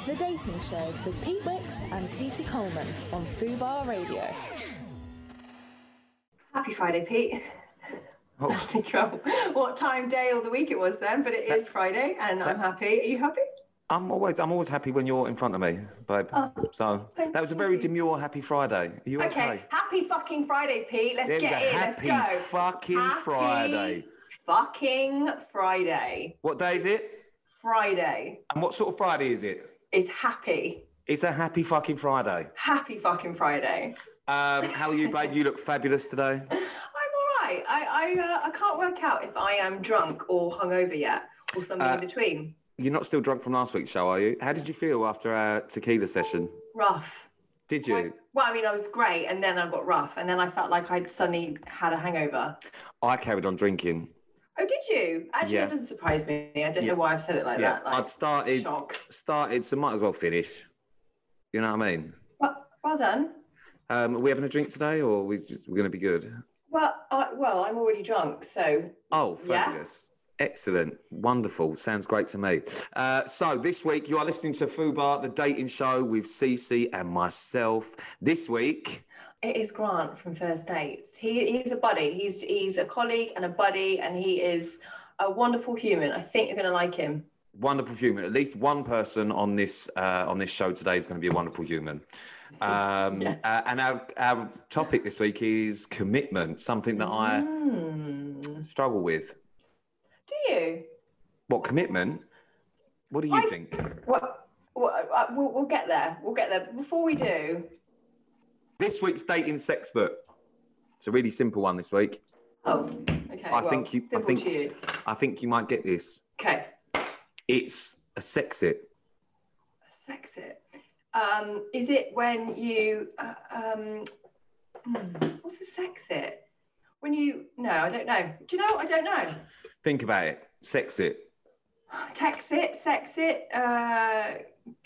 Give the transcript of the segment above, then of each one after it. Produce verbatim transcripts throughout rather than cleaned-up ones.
The Dating Show with Pete Wicks and Cece Coleman on Fubar Radio. Happy Friday, Pete. Oh. I think um, what time, day, or the week it was then, but it is Friday, and that, I'm happy. Are you happy? I'm always, I'm always happy when you're in front of me, babe. Oh, so that was a very you. demure Happy Friday. Are you okay? Okay, happy fucking Friday, Pete. Let's there get go. in. Happy Let's go. fucking happy Friday. Fucking Friday. What day is it? Friday. And what sort of Friday is it? It's happy. It's a happy fucking Friday. Happy fucking Friday. Um, how are you, babe? You look fabulous today. I'm all right. I I, uh, I can't work out if I am drunk or hungover yet, or something uh, in between. You're not still drunk from last week's show, are you? How did you feel after our tequila session? Rough. Did you? Well, well, I mean, I was great, and then I got rough, and then I felt like I'd suddenly had a hangover. I carried on drinking. Oh, did you? Actually, yeah. That doesn't surprise me. I don't yeah. know why I've said it like yeah. that. Like, I'd started, shock. started, so might as well finish. You know what I mean? Well, well done. Um, are we having a drink today, or are we just, we're going to be good? Well, I, well, I'm already drunk, so. Oh, fabulous. Yeah? Excellent. Wonderful. Sounds great to me. Uh, so this week you are listening to Fubar, the dating show with Cece and myself. This week... It is Grant from First Dates. He He's a buddy. He's, he's a colleague and a buddy, and he is a wonderful human. I think you're going to like him. Wonderful human. At least one person on this uh, on this show today is going to be a wonderful human. Um, yeah. uh, and our, our topic this week is commitment, something that mm. I struggle with. Do you? What, commitment? What do you I, think? Well, well, uh, we'll, we'll get there. We'll get there. But before we do... This week's dating sex book. It's a really simple one this week. Oh, okay. I well, think you. I think. You. I think you might get this. Okay. It's a sexit. A sexit. Um, is it when you? Uh, um, what's a sexit? When you? No, I don't know. Do you know? I don't know. Think about it. Sexit. Text it. Sex it. Uh,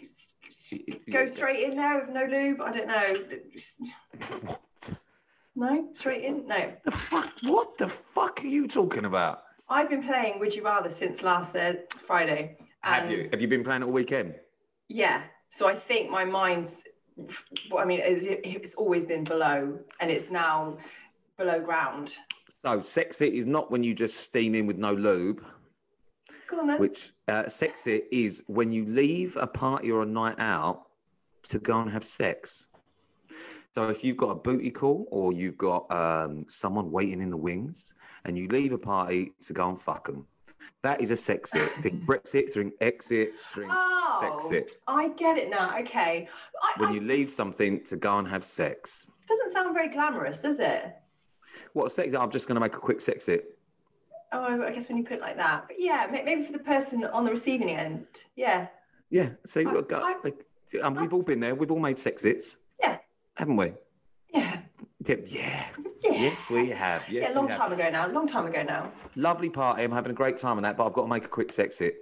Go straight in there with no lube. I don't know. What? No, straight in. No. The fuck? What the fuck are you talking about? I've been playing Would You Rather since last uh, Friday. Have you? Have you been playing it all weekend? Yeah. So I think my mind's. I mean, it's, it's always been below, and it's now below ground. So sex it is not when you just steam in with no lube. Go on then. Which uh, sex it is when you leave a party or a night out to go and have sex. So if you've got a booty call or you've got um, someone waiting in the wings and you leave a party to go and fuck them, that is a sex it. Think Brexit, think exit, think oh, sex it. I get it now. Okay. I, when I, you leave something to go and have sex. Doesn't sound very glamorous, does it? What sex? I'm just going to make a quick sex it. Oh, I guess when you put it like that. But yeah, maybe for the person on the receiving end. Yeah. Yeah. See, I, look, I, like, um, we've all been there. We've all made sexits. Yeah. Haven't we? Yeah. Yeah. yeah. yeah. Yes, we have. Yes, yeah, long we have. time ago now. Long time ago now. Lovely party. I'm having a great time on that, but I've got to make a quick sexit.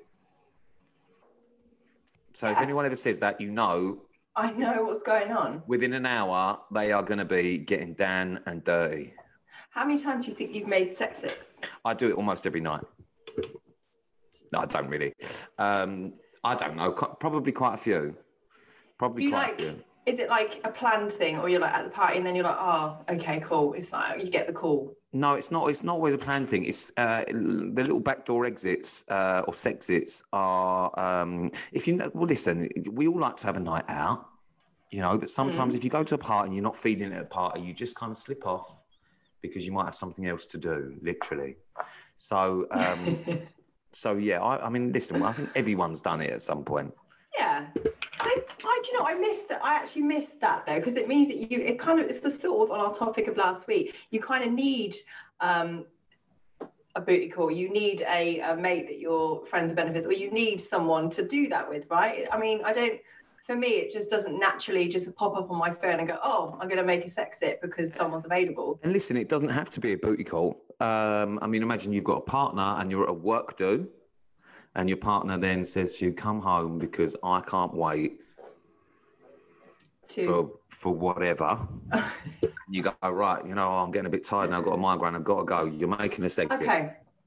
So yeah. If anyone ever says that, you know. I know what's going on. Within an hour, they are going to be getting down and dirty. How many times do you think you've made sexits? I do it almost every night. No, I don't really. Um, I don't know. Probably quite a few. Probably you quite like, a few. Is it like a planned thing, or you're like at the party and then you're like, oh, okay, cool. It's like you get the call. No, it's not. It's not always a planned thing. It's uh, the little backdoor exits uh, or sexits are. Um, if you know, well, listen. We all like to have a night out, you know. But sometimes, mm. if you go to a party and you're not feeling at a party, you just kind of slip off. Because you might have something else to do, literally. So, um, so yeah. I, I mean, listen. I think everyone's done it at some point. Yeah, I, I, do you know, I missed that. I actually missed that though, because it means that you. It kind of. It's the sort of on our topic of last week. You kind of need um, a booty call. You need a, a mate that your friends are benefits, or you need someone to do that with, right? I mean, I don't. For me, it just doesn't naturally just pop up on my phone and go, oh, I'm going to make a sexit because someone's available. And listen, it doesn't have to be a booty call. Um, I mean, imagine you've got a partner and you're at a work do, and your partner then says to you, come home because I can't wait to... for for whatever. You go, oh, right, you know, I'm getting a bit tired now, I've got a migraine, I've got to go. You're making a sexit. Okay. All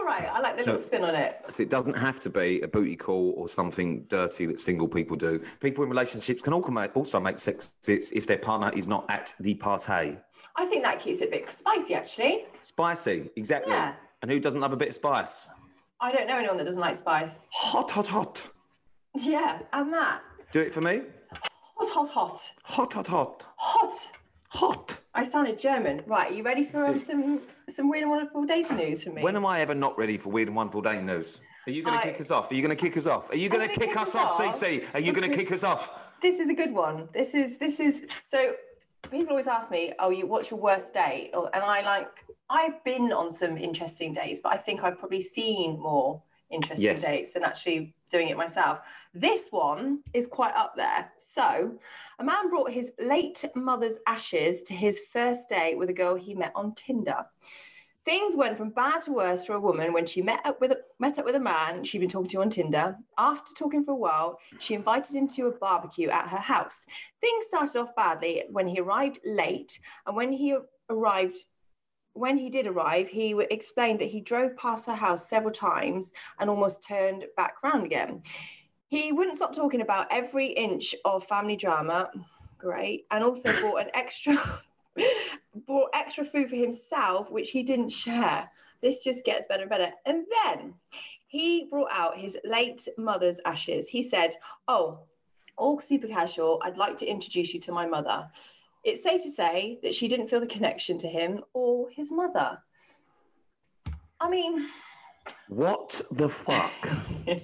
all right. I like the little No. spin on it. So it doesn't have to be a booty call or something dirty that single people do. People in relationships can also make, also make sex exits if their partner is not at the party. I think that keeps it a bit spicy, actually. Spicy, exactly. Yeah. And who doesn't love a bit of spice? I don't know anyone that doesn't like spice. Hot, hot, hot. Yeah, and that. Do it for me. Hot, hot, hot. Hot, hot, hot. Hot. Hot. I sounded German. Right, are you ready for um, some some weird and wonderful dating news from me? When am I ever not ready for weird and wonderful dating news? Are you going to I- kick us off? Are you going to kick us off? Are you going to gonna kick, kick us us off, off Cece? Are you going to because- kick us off? This is a good one. This is this is so. People always ask me, "Oh, you what's your worst date?" Or, and I like I've been on some interesting dates, but I think I've probably seen more interesting Yes. dates than actually doing it myself. This one is quite up there. So, a man brought his late mother's ashes to his first date with a girl he met on Tinder. Things went from bad to worse for a woman when she met up with a, met up with a man she'd been talking to on Tinder. After talking for a while, she invited him to a barbecue at her house. Things started off badly when he arrived late, and when he arrived, when he did arrive, he w- explained that he drove past her house several times and almost turned back round again. He wouldn't stop talking about every inch of family drama, great, and also bought an extra. bought extra food for himself, which he didn't share. This just gets better and better. And then he brought out his late mother's ashes. He said, "Oh, all super casual, I'd like to introduce you to my mother." It's safe to say that she didn't feel the connection to him or his mother. I mean, What the fuck? when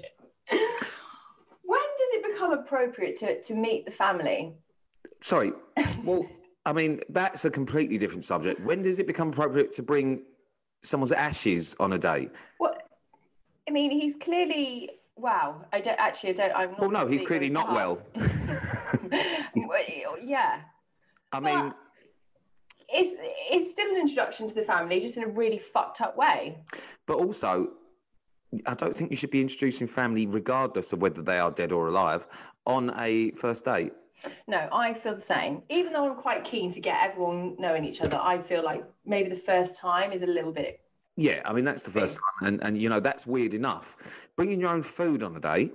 does it become appropriate to, to meet the family? Sorry. Well, I mean, that's a completely different subject. When does it become appropriate to bring someone's ashes on a date? Well, I mean, he's clearly, wow, I don't actually, I don't, I'm not. Well, no, gonna he's speak clearly on not his well. behalf. Yeah. I mean, It's it's still an introduction to the family, just in a really fucked up way. but also, I don't think you should be introducing family, regardless of whether they are dead or alive, on a first date. No, I feel the same. Even though I'm quite keen to get everyone knowing each other, I feel like maybe the first time is a little bit. Yeah, I mean, that's the first time. And, and, you know, that's weird enough. Bringing your own food on a date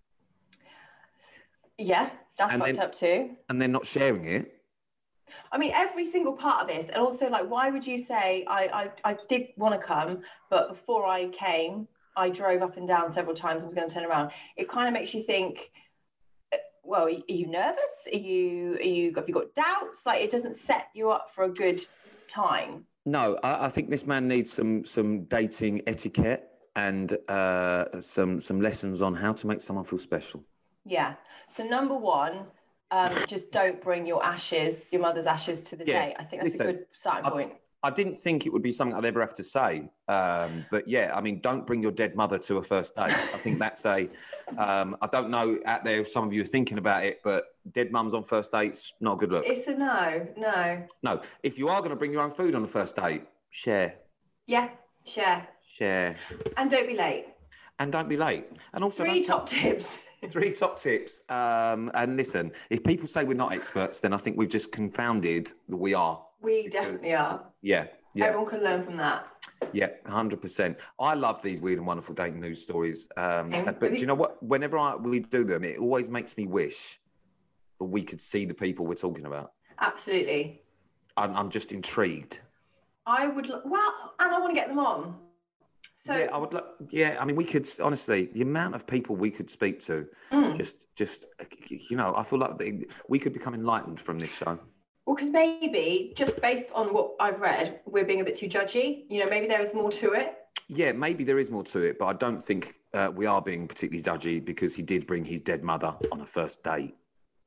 Yeah, that's And fucked then- up too. and then not sharing it. I mean, every single part of this, and also like, why would you say I I, I did want to come, but before I came, I drove up and down several times. I was going to turn around. It kind of makes you think. uh, Well, are you nervous? Are you are you have you got doubts? Like, it doesn't set you up for a good time. No, I, I think this man needs some some dating etiquette and uh, some some lessons on how to make someone feel special. Yeah. So number one, um, just don't bring your ashes, your mother's ashes, to the Yeah, date. I think that's listen, a good starting I- point. I didn't think it would be something I'd ever have to say, um, but yeah, I mean, don't bring your dead mother to a first date. I think that's a. Um, I don't know out there if some of you are thinking about it, but dead mums on first dates, not a good look. It's a no, no. No, if you are going to bring your own food on the first date, share, Yeah, share. share, And don't be late. and don't be late. And also, Three don't top tips. Three top tips. Um, and listen, if people say we're not experts, then I think we've just confounded that we are. We Because- definitely are. Yeah, yeah, Everyone can learn from that. yeah, one hundred percent. I love these weird and wonderful dating news stories. Um, Same. but do you know what? Whenever I, we do them, it always makes me wish that we could see the people we're talking about. Absolutely. I'm, I'm just intrigued. I would, lo- well, and I want to get them on. So, yeah, I would. Lo- yeah, I mean, we could honestly, the amount of people we could speak to, mm. just, just, you know, I feel like they, we could become enlightened from this show. well, because maybe just based on what I've read, we're being a bit too judgy. You know, maybe there is more to it. Yeah, maybe there is more to it, but I don't think uh, we are being particularly judgy because he did bring his dead mother on a first date.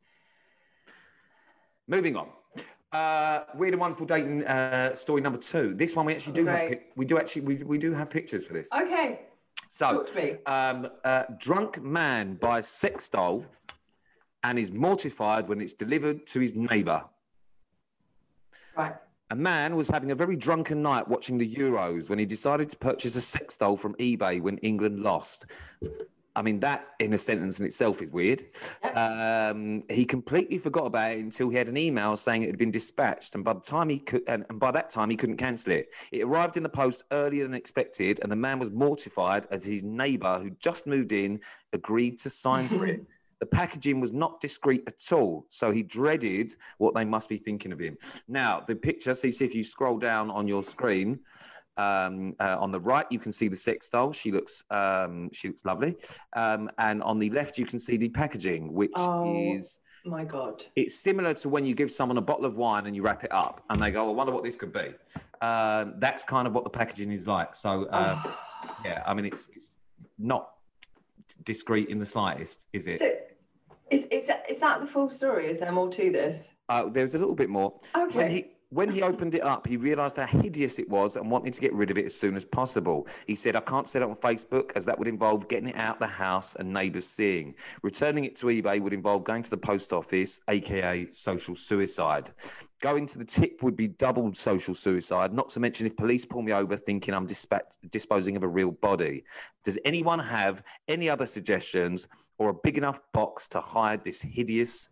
Moving on. Uh, weird and wonderful dating uh, story number two. This one we actually do have. Great. Pic- we do actually we, we do have pictures for this. Okay. So, Talk to me. um, uh, drunk man buys sex doll and is mortified when it's delivered to his neighbour. Right. A man was having a very drunken night watching the Euros when he decided to purchase a sex doll from eBay when England lost. I mean, that in a sentence in itself is weird. Yep. Um, he completely forgot about it until he had an email saying it had been dispatched, and by the time he could, and, and by that time he couldn't cancel it. It arrived in the post earlier than expected, and the man was mortified as his neighbour, who just moved in, agreed to sign for it. The packaging was not discreet at all, so he dreaded what they must be thinking of him. Now, the picture, see, see if you scroll down on your screen, um, uh, on the right, you can see the sex doll. She looks, um, she looks lovely. Um, and on the left, you can see the packaging, which Oh. is... My God. It's similar to when you give someone a bottle of wine and you wrap it up and they go, oh, I wonder what this could be. Um, that's kind of what the packaging is like. So, uh, Oh. yeah, I mean, it's, it's not discreet in the slightest, is it? So, is, is, that, is that the full story? Is there more to this? Uh, there's a little bit more. Okay. When he when he opened it up, he realised how hideous it was and wanted to get rid of it as soon as possible. He said, I can't set it on Facebook as that would involve getting it out of the house and neighbours seeing. Returning it to eBay would involve going to the post office, aka social suicide. Going to the tip would be double social suicide, not to mention if police pull me over thinking I'm dispatch- disposing of a real body. Does anyone have any other suggestions or a big enough box to hide this hideous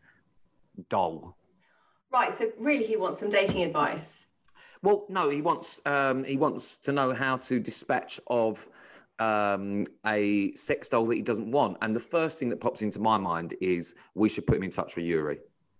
doll? Right, so really he wants some dating advice. Well, no, he wants um, he wants to know how to dispatch of um, a sex doll that he doesn't want. And the first thing that pops into my mind is we should put him in touch with Yuri.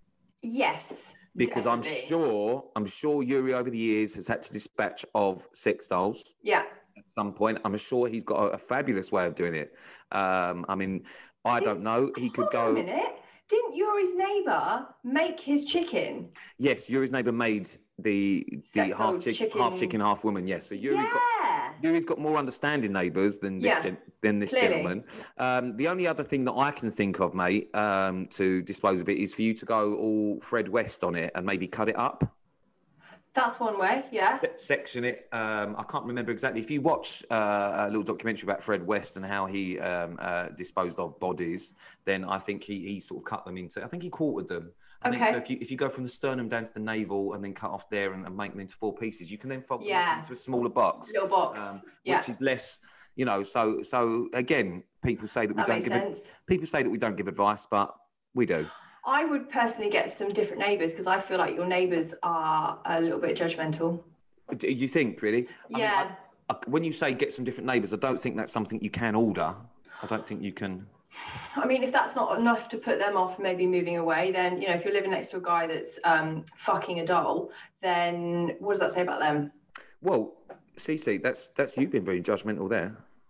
Yes. Because definitely. I'm sure, I'm sure Yuri over the years has had to dispatch of sex dolls Yeah. at some point. I'm sure he's got a, a fabulous way of doing it. Um, I mean, I don't know. He could Hold on go. a minute. Didn't Yuri's neighbour make his chicken? Yes, Yuri's neighbour made the the Sex half old chick, chicken. half chicken, half woman. Yes, so Yuri's got. Yeah. Yuri's got more understanding neighbours than this Yeah, gen- than this clearly. gentleman. Um, the only other thing that I can think of, mate, um, to dispose of it is for you to go all Fred West on it and maybe cut it up, That's one way, yeah. se- section it. Um, I can't remember exactly. If you watch uh, a little documentary about Fred West and how he um, uh, disposed of bodies, then I think he he sort of cut them into. I think he quartered them. I think Okay. so. If you if you go from the sternum down to the navel and then cut off there and, and make them into four pieces, you can then fold them Yeah. up into a smaller box. Little box. um, Yeah. which is less, you know. So, so again, people say that we That don't makes give sense. people say that we don't give advice, but we do. I would personally get some different neighbours because I feel like your neighbours are a little bit judgmental. Do you think really? I mean, Yeah. I- I- when you say get some different neighbours, I don't think that's something you can order. I don't think you can. I mean, if that's not enough to put them off maybe moving away, then, you know, if you're living next to a guy that's um, fucking a doll, then what does that say about them? Well, Cece, that's that's you being very judgmental there.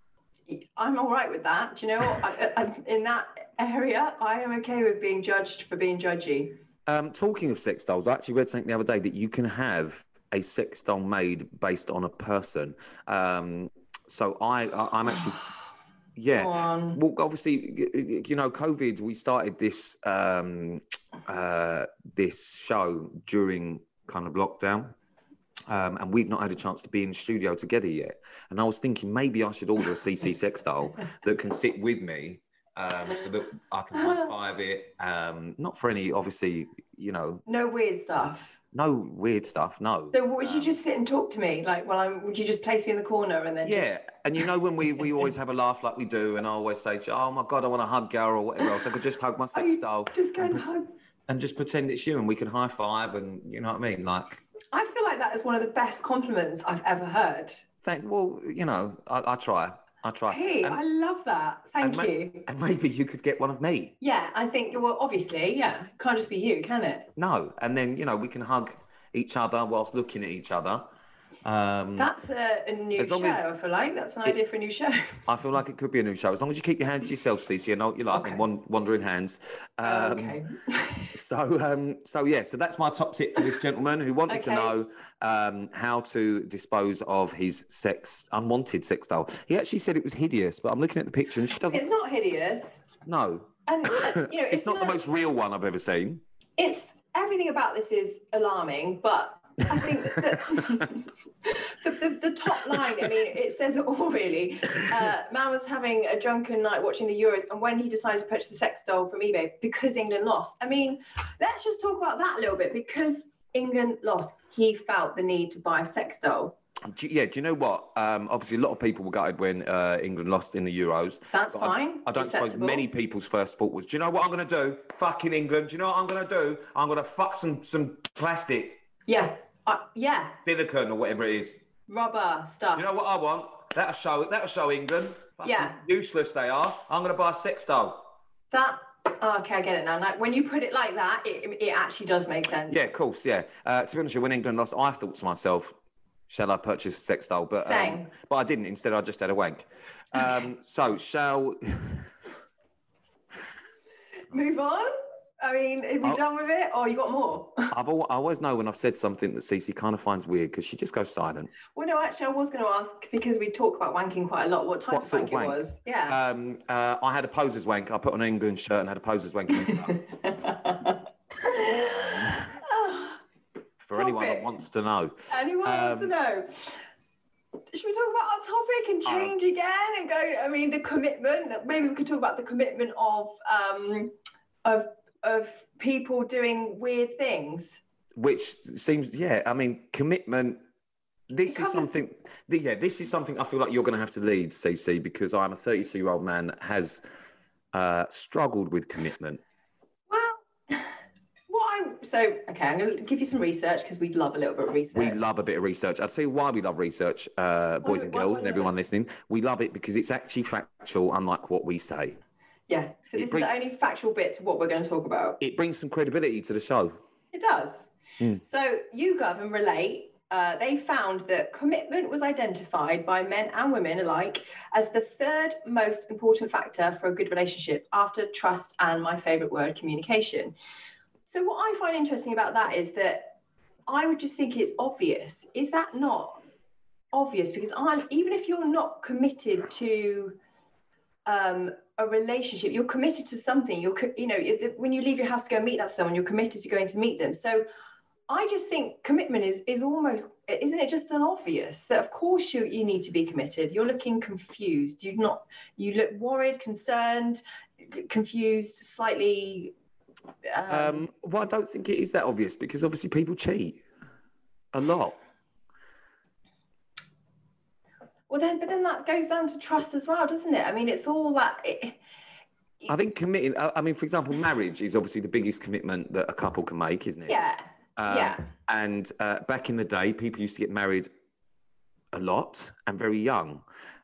I'm all right with that. Do you know, I, I, in that area, I am okay with being judged for being judgy. Um, talking of sex dolls, I actually read something the other day that you can have a sex doll made based on a person. Um, so I, I I'm actually. Yeah. Go on. Well, obviously, y- you know, COVID, we started this um, uh, this show during kind of lockdown. Um, and we've not had a chance to be in the studio together yet. And I was thinking maybe I should order a C C sex doll that can sit with me um, so that I can high five it. Um, not for any, obviously, you know, No weird stuff. no weird stuff, no. So would you Um, just sit and talk to me? Like, well, I'm, would you just place me in the corner and then Yeah, and you know when we, we always have a laugh like we do, and I always say, to you, oh my God, I want to hug girl or whatever else. I could just hug my Are sex you doll just go and, and pret- hug? and just pretend it's you and we can high five and you know what I mean? Like, I feel like that is one of the best compliments I've ever heard. thank, well, you know, I, I try, I try. Hey, and, I love that. Thank and ma- you. and maybe you could get one of me. Yeah, I think, well, obviously, yeah. Can't just be you, can it? No, and then, you know, we can hug each other whilst looking at each other. Um, That's a, a new As long show, as I feel like. That's an it- idea for a new show. I feel like it could be a new show. As long as you keep your hands to yourself, Cece, I know what you like, Okay. and wan- wandering hands. Um, okay. So, um, so yeah, so that's my top tip for this gentleman who wanted to Okay. know um, how to dispose of his sex, unwanted sex doll. He actually said it was hideous, but I'm looking at the picture and she doesn't. It's not hideous. No, And, uh, you know, it's, not the like- most real one I've ever seen. It's everything about this is alarming, but I think that the, the, the, the top line, I mean, it says it all really. Uh, man was having a drunken night watching the Euros, and when he decided to purchase the sex doll from eBay because England lost. I mean, let's just talk about that a little bit. Because England lost, he felt the need to buy a sex doll. Do you- yeah, do you know what? Um, obviously, a lot of people were gutted when uh, England lost in the Euros. That's but I- fine. I, don't suppose Acceptable. many people's first thought was, do you know what I'm going to do? Fucking England. Do you know what I'm going to do? I'm going to fuck some some plastic, Yeah. Uh, yeah. silicone or whatever it is. Rubber stuff. You know what I want? That'll show that'll show England. Fucking Yeah. useless they are. I'm going to buy a sex doll. That. Oh, okay, I get it now. Like, when you put it like that, it, it actually does make sense. Yeah, of course, yeah. Uh, to be honest, with you, when England lost, I thought to myself, shall I purchase a sex doll? But, Same. Um, but I didn't. Instead, I just had a wank. Um, so, shall... Move on? I mean, are we I'll- done with it, or you got more? I've al- I always know when I've said something that Cece kind of finds weird because she just goes silent. Well, no, actually, I was going to ask, because we talk about wanking quite a lot, what type What of sort wank of it wank? was. Yeah. Um, uh, I had a poser's wank. I put on an England shirt and had a poser's wank. For anyone that Topic. wants to know. Anyone wants to Um, know? Should we talk about our topic and change again and go? I mean, the commitment. Maybe we could talk about the commitment of um, of of people doing weird things. Which seems, yeah, I mean, commitment. This It is covers- something, yeah, this is something I feel like you're going to have to lead, C C, because I'm a thirty-two-year-old man that has uh, struggled with commitment. Well, what I'm so okay. I'm going to give you some research because we love a little bit of research. We love a bit of research. I'll tell you why we love research, uh, boys Why- and why- girls why and do you everyone love listening. We love it because it's actually factual, unlike what we say. Yeah. So It this bring- is the only factual bit to what we're going to talk about. It brings some credibility to the show. It does. Mm. So YouGov and Relate, uh, they found that commitment was identified by men and women alike as the third most important factor for a good relationship after trust and my favorite word, communication. So what I find interesting about that is that I would just think it's obvious. Is that not obvious? Because I'm, even if you're not committed to um, a relationship, you're committed to something. You're, co- you know, when you leave your house to go meet that someone, you're committed to going to meet them. So I just think commitment is is almost, isn't it just an obvious that of course you you need to be committed. You're looking confused. You not you look worried, concerned, c- confused, slightly. Um, Um, well, I don't think it is that obvious because obviously people cheat a lot. well then, but then that goes down to trust as well, doesn't it? I mean, it's all that. It, I think committing, I I mean, for example, marriage is obviously the biggest commitment that a couple can make, isn't it? yeah. Um, Yeah. And uh, back in the day, people used to get married a lot and very young.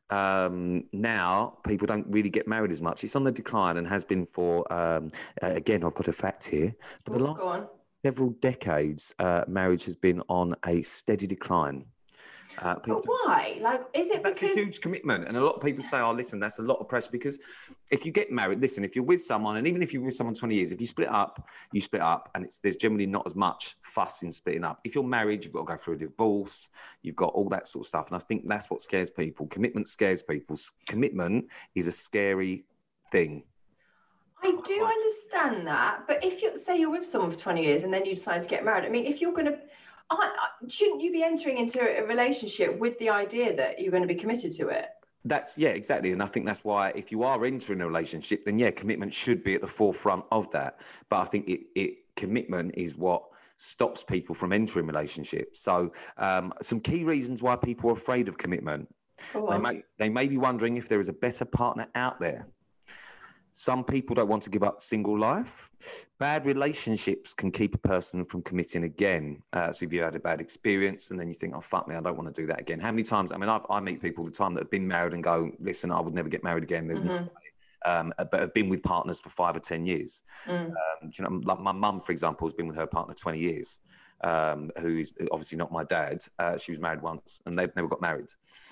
Um, now, people don't really get married as much. It's on the decline and has been for, um, uh, again, I've got a fact here. For the Oh, last go on. several decades, uh, marriage has been on a steady decline. Uh, people But why? Like, is it That's because? a huge commitment. And a lot of people say, oh, listen, that's a lot of pressure because if you get married, listen, if you're with someone, and even if you're with someone twenty years, if you split up, you split up and it's there's generally not as much fuss in splitting up. If you're married, you've got to go through a divorce, you've got all that sort of stuff. And I think that's what scares people. Commitment scares people. S- Commitment is a scary thing. I do understand that, but if you say you're with someone for twenty years and then you decide to get married, I mean, if you're going to, I, I- shouldn't you be entering into a relationship with the idea that you're going to be committed to it? That's, yeah, exactly. And I think that's why if you are entering a relationship, then yeah, commitment should be at the forefront of that. But I think it, it commitment is what stops people from entering relationships. So um, some key reasons why people are afraid of commitment. Go They on. may, they may be wondering if there is a better partner out there. Some people don't want to give up single life. Bad relationships can keep a person from committing again. Uh, so if you had a bad experience and then you think, oh, fuck me, I don't want to do that again. How many times, I mean, I've, I meet people all the time that have been married and go, listen, I would never get married again. There's no Mhm. way. Um, but have been with partners for five or ten years. Mm. Um, do you know, like my mum, for example, has been with her partner twenty years, um, who is obviously not my dad. Uh, she was married once and they've never got married.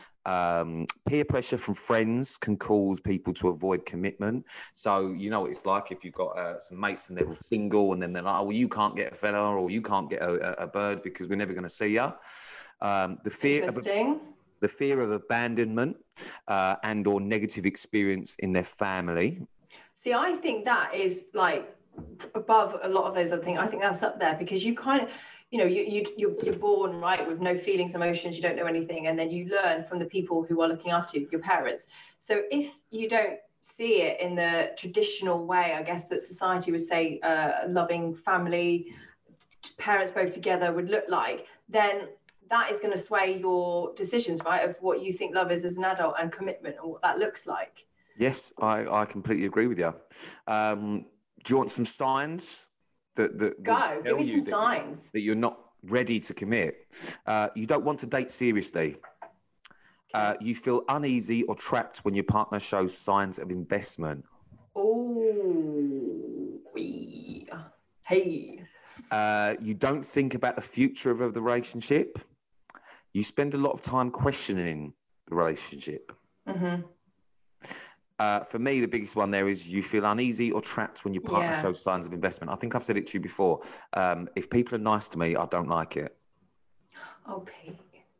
Um, peer pressure from friends can cause people to avoid commitment. So, you know what it's like if you've got uh, some mates and they're all single and then they're like, oh, well, you can't get a fella or you can't get a, a bird because we're never going to see you. Um, the fear of Interesting. the fear of abandonment uh, and or negative experience in their family. See, I think that is like above a lot of those other things. I think that's up there because you kind of, you know, you, you, you're, you're born, right, with no feelings, emotions, you don't know anything. And then you learn from the people who are looking after you, your parents. So if you don't see it in the traditional way, I guess that society would say uh, a loving family, parents both together would look like, then that is going to sway your decisions, right, of what you think love is as an adult and commitment and what that looks like. Yes, I, I completely agree with you. Um, do you want some signs that that Go, give me some that, signs that you're not ready to commit? Uh, you don't want to date seriously. Uh, you feel uneasy or trapped when your partner shows signs of investment. Oh, hey. Uh, you don't think about the future of the relationship. You spend a lot of time questioning the relationship. Mm-hmm. Uh, for me, the biggest one there is you feel uneasy or trapped when your partner Yeah. shows signs of investment. I think I've said it to you before. Um, if people are nice to me, I don't like it. Oh, Pete.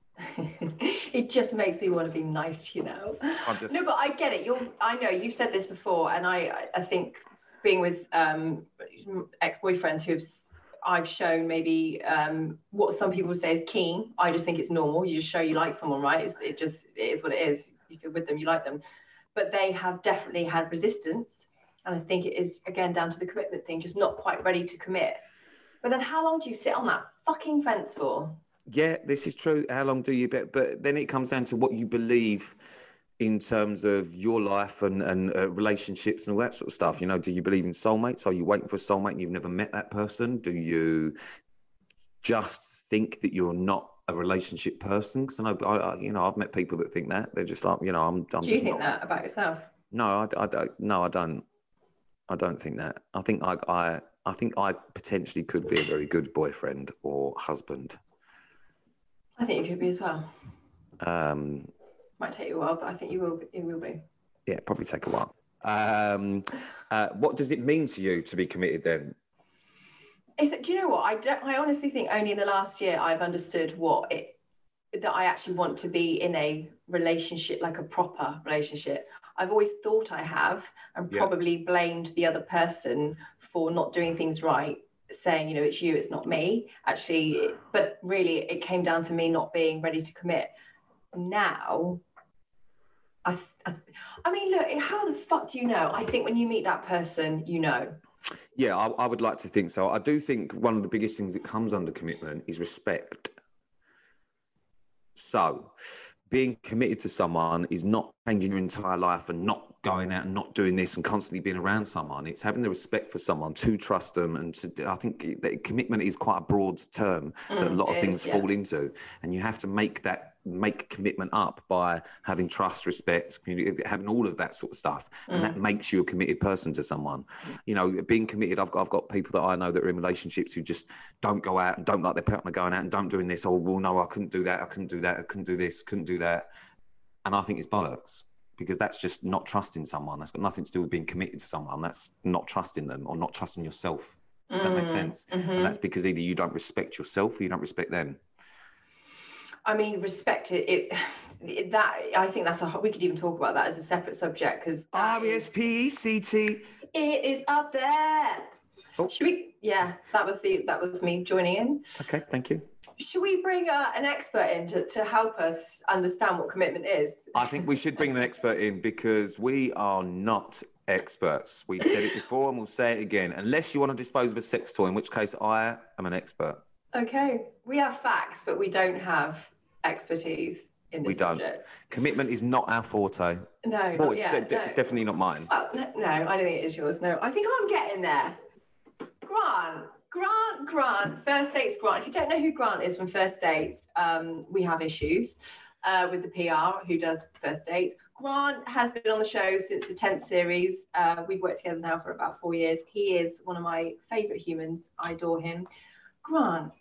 It just makes me want to be nice, you know. Just... No, but I get it. You're. I know you've said this before, and I. I think being with um, ex-boyfriends who've I've shown maybe um, what some people say is keen. I just think it's normal. You just show you like someone, right? It's, it just it is what it is. If you're with them, you like them. But they have definitely had resistance, and I think it is again down to the commitment thing, just not quite ready to commit. But then, how long do you sit on that fucking fence for? Yeah, this is true. How long do you bet? But then it comes down to what you believe in terms of your life and, and uh, relationships and all that sort of stuff. You know, do you believe in soulmates? Are you waiting for a soulmate and you've never met that person? Do you just think that you're not a relationship person? Because I know, I, I, you know, I've met people that think that. They're just like, you know, I'm. I'm do you just think not... that about yourself? No, I, I don't. No, I don't. I don't think that. I think I, I, I think I potentially could be a very good boyfriend or husband. I think you could be as well. Um, Might take you a while, but I think you will. Be, you will be. Yeah, probably take a while. Um, uh, what does it mean to you to be committed then? Is it, do you know what? I don't. I honestly think only in the last year I've understood what it that I actually want to be in a relationship, like a proper relationship. I've always thought I have, and probably yeah. blamed the other person for not doing things right, saying, you know, it's you, it's not me. Actually, but really, it came down to me not being ready to commit. Now, I, I, I mean, look, how the fuck do you know? I think when you meet that person, you know. Yeah, I, I would like to think so. I do think one of the biggest things that comes under commitment is respect. So, being committed to someone is not changing your entire life and not going out and not doing this and constantly being around someone. It's having the respect for someone, to trust them, and to. I think that commitment is quite a broad term mm, that a lot of things is, yeah. fall into, and you have to make that make commitment up by having trust, respect, community, having all of that sort of stuff, mm. and that makes you a committed person to someone. You know, being committed. I've got I've got people that I know that are in relationships who just don't go out and don't like their partner going out and don't doing this. Oh well, no, I couldn't do that. I couldn't do that. I couldn't do this. Couldn't do that. And I think it's bollocks, because that's just not trusting someone. That's got nothing to do with being committed to someone. That's not trusting them or not trusting yourself. Does mm. that make sense? Mm-hmm. And that's because either you don't respect yourself or you don't respect them. I mean, respect it, it, it. That I think that's a. We could even talk about that as a separate subject, because R E S P E C T. It is up there. Oh. Should we? Yeah, that was the. That was me joining in. Okay, thank you. Should we bring uh, an expert in to, to help us understand what commitment is? I think we should bring an expert in, because we are not experts. We said it before and we'll say it again. Unless you want to dispose of a sex toy, in which case I am an expert. Okay. We have facts, but we don't have expertise in this We don't. subject. Commitment is not our forte. No, oh, not it's, yet, de- no. It's definitely not mine. Well, no, I don't think it is yours. No, I think I'm getting there. Grant. Grant, Grant, First Dates Grant. If you don't know who Grant is from First Dates, um, we have issues uh, with the P R who does First Dates. Grant has been on the show since the tenth series. Uh, we've worked together now for about four years. He is one of my favourite humans. I adore him. Grant.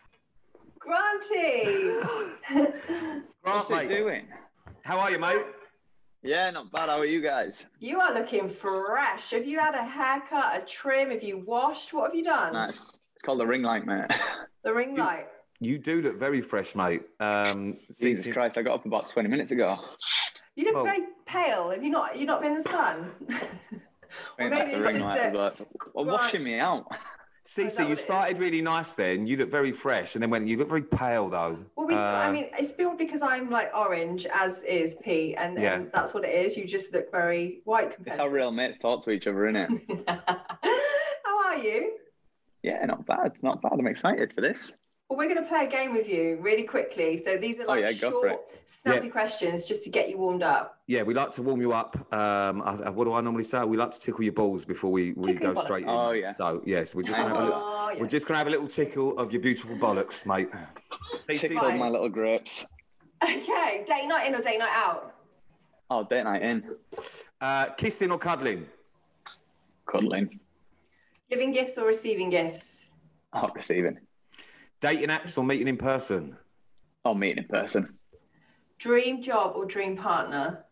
Granty! Grant, What's mate. it doing? How are you, mate? Yeah, not bad. How are you guys? You are looking fresh. Have you had a haircut, a trim? Have you washed? What have you done? Nah, it's, it's called the ring light, mate. The ring light. You, you do look very fresh, mate. Um, Jesus Christ, I got up about twenty minutes ago. You look well, very pale. Have you not? You not been in the sun? Well, maybe it's the ring light, but well, washing me out. Cece, you started really nice then. You look very fresh, and then when you look very pale though. Well, we, uh, I mean, it's built because I'm like orange, as is P, and, yeah. and that's what it is. You just look very white compared. It's how real mates talk to each other, isn't it? How are you? Yeah, not bad, not bad. I'm excited for this. Well, we're going to play a game with you really quickly. So these are like oh, yeah, short, snappy Yeah. questions just to get you warmed up. Yeah, we like to warm you up. Um, I, what do I normally say? We like to tickle your balls before we, we Tickle go your straight in. Oh, yeah. So, yes, we're just going to have a little, Oh, yeah. we're just going to have a little tickle of your beautiful bollocks, mate. Tickle Right. my little grapes. Okay, date night in or date night out? Oh, date night in. Uh, kissing or cuddling? Cuddling. Giving gifts or receiving gifts? Oh, receiving. Dating apps or meeting in person? Oh, meeting in person. Dream job or dream partner?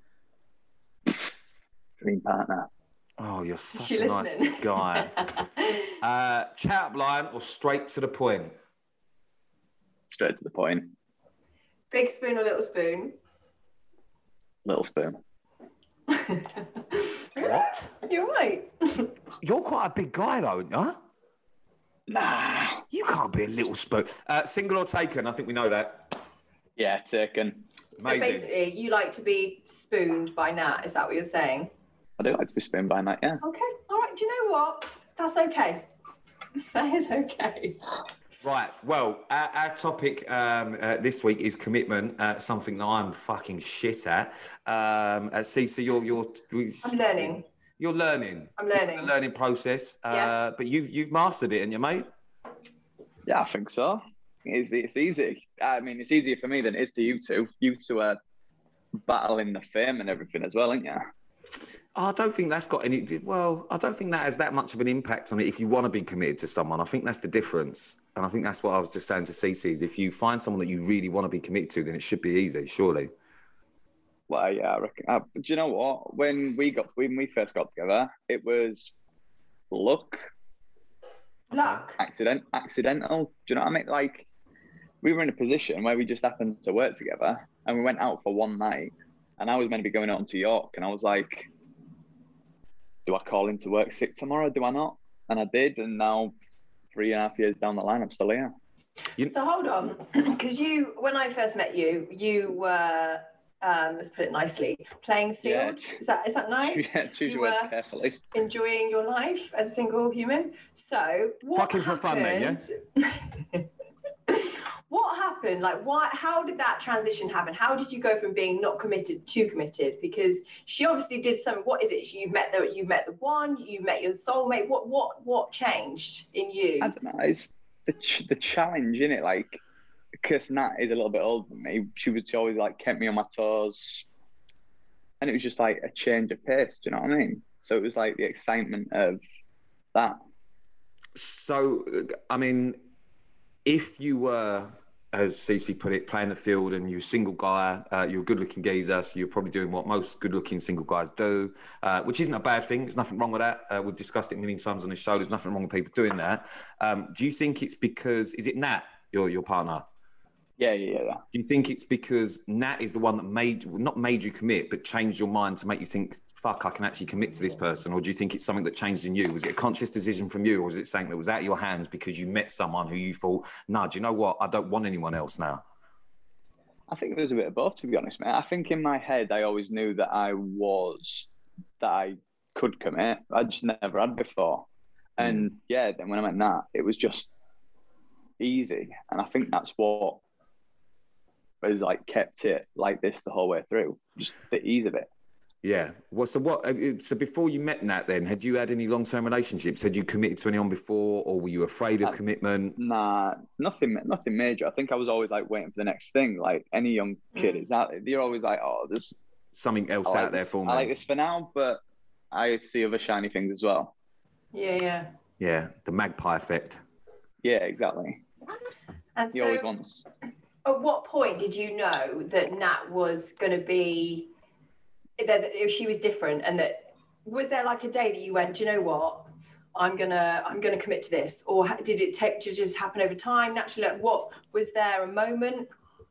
Dream partner. Oh, you're such She a nice listening? guy. Uh, chat up line or straight to the point? Straight to the point. Big spoon or little spoon? Little spoon. What? You're right. You're quite a big guy, though, aren't you? Nah. You can't be a little spoon. Uh, single or taken? I think we know that. Yeah, taken. So Amazing. basically, you like to be spooned by Nat. Is that what you're saying? I do like to be spooned by night, yeah. Okay. All right. Do you know what? That's okay. That is okay. Right. Well, our, our topic um, uh, this week is commitment. Uh, something that I'm fucking shit at. Um, uh, Cece, you're you're. I'm learning. You're learning. I'm learning. You're a learning process. Uh, Yeah. But you've you've mastered it, and you mate. Yeah, I think so. It's, it's easy. I mean, it's easier for me than it is to you two. You two are battling the fame and everything as well, aren't you? I don't think that's got any. Well, I don't think that has that much of an impact on it. If you want to be committed to someone, I think that's the difference. And I think that's what I was just saying to Cece. Is if you find someone that you really want to be committed to, then it should be easy, surely. Well, yeah, I reckon. Uh, do you know what? When we got when we first got together, it was luck, Luck. accident, accidental. Do you know what I mean? Like, we were in a position where we just happened to work together, and we went out for one night, and I was meant to be going on to York, and I was like, do I call into work sick tomorrow? Do I not? And I did, and now three and a half years down the line, I'm still here. So hold on, because you, when I first met you, you were, um, let's put it nicely, playing field. Yeah. Is that is that nice? Yeah, choose You your words were carefully. enjoying your life as a single human. So what Fucking for fun then, happened? What happened? Like, why? How did that transition happen? How did you go from being not committed to committed? Because she obviously did some. What is it? You met the you met the one. You met your soulmate. What what what changed in you? I don't know. It's the ch- the challenge in it. Like, because Nat is a little bit older than me. She was she always like kept me on my toes, and it was just like a change of pace. Do you know what I mean? So it was like the excitement of that. So, I mean, if you were, as Cece put it, playing the field and you're a single guy, uh, you're a good-looking geezer, so you're probably doing what most good-looking single guys do, uh, which isn't a bad thing. There's nothing wrong with that. Uh, we've discussed it a million times on this show. There's nothing wrong with people doing that. Um, do you think it's because, is it Nat, your your partner? Yeah, yeah, yeah. Do you think it's because Nat is the one that made, not made you commit, but changed your mind to make you think, fuck, I can actually commit to this person? Or do you think it's something that changed in you? Was it a conscious decision from you? Or was it something that was out of your hands because you met someone who you thought, nah, do you know what? I don't want anyone else now. I think there was a bit of both, to be honest, mate. I think in my head, I always knew that I was, that I could commit. I just never had before. And mm. yeah, then when I met Nat, it was just easy. And I think that's what has like kept it like this the whole way through, just the ease of it. Yeah. Well, so what? So before you met Nat, then had you had any long-term relationships? Had you committed to anyone before, or were you afraid of uh, commitment? Nah, nothing, nothing major. I think I was always like waiting for the next thing. Like any young kid, is that you're always like, oh, there's something else like out there this, for me. I like this for now, but I see other shiny things as well. Yeah, yeah. Yeah, the magpie effect. Yeah, exactly. And he so, always wants. At what point did you know that Nat was going to be, that, that she was different, and that was there like a day that you went, do you know what, I'm gonna I'm gonna commit to this, or did it take did it just happen over time naturally? Like, what was there a moment?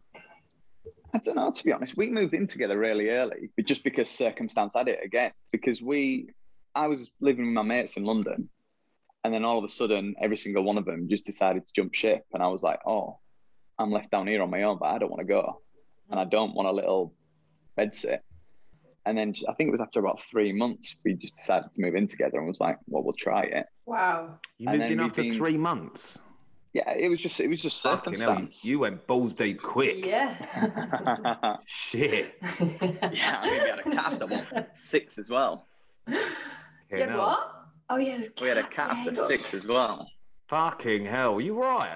I don't know, to be honest. We moved in together really early, but just because circumstance had it again. Because we, I was living with my mates in London, and then all of a sudden, every single one of them just decided to jump ship, and I was like, oh, I'm left down here on my own, but I don't want to go. And I don't want a little bed sit. And then I think it was after about three months, we just decided to move in together and was like, well, we'll try it. Wow. You moved in after been... three months? Yeah, it was just it was just Fucking hell, you, circumstance. you went balls deep quick. Yeah. Shit. Yeah, I mean, we had a cat after one six as well. You Fucking had hell. what? Oh, yeah. We had a cat Yeah, after you got- six as well. Fucking hell, you right?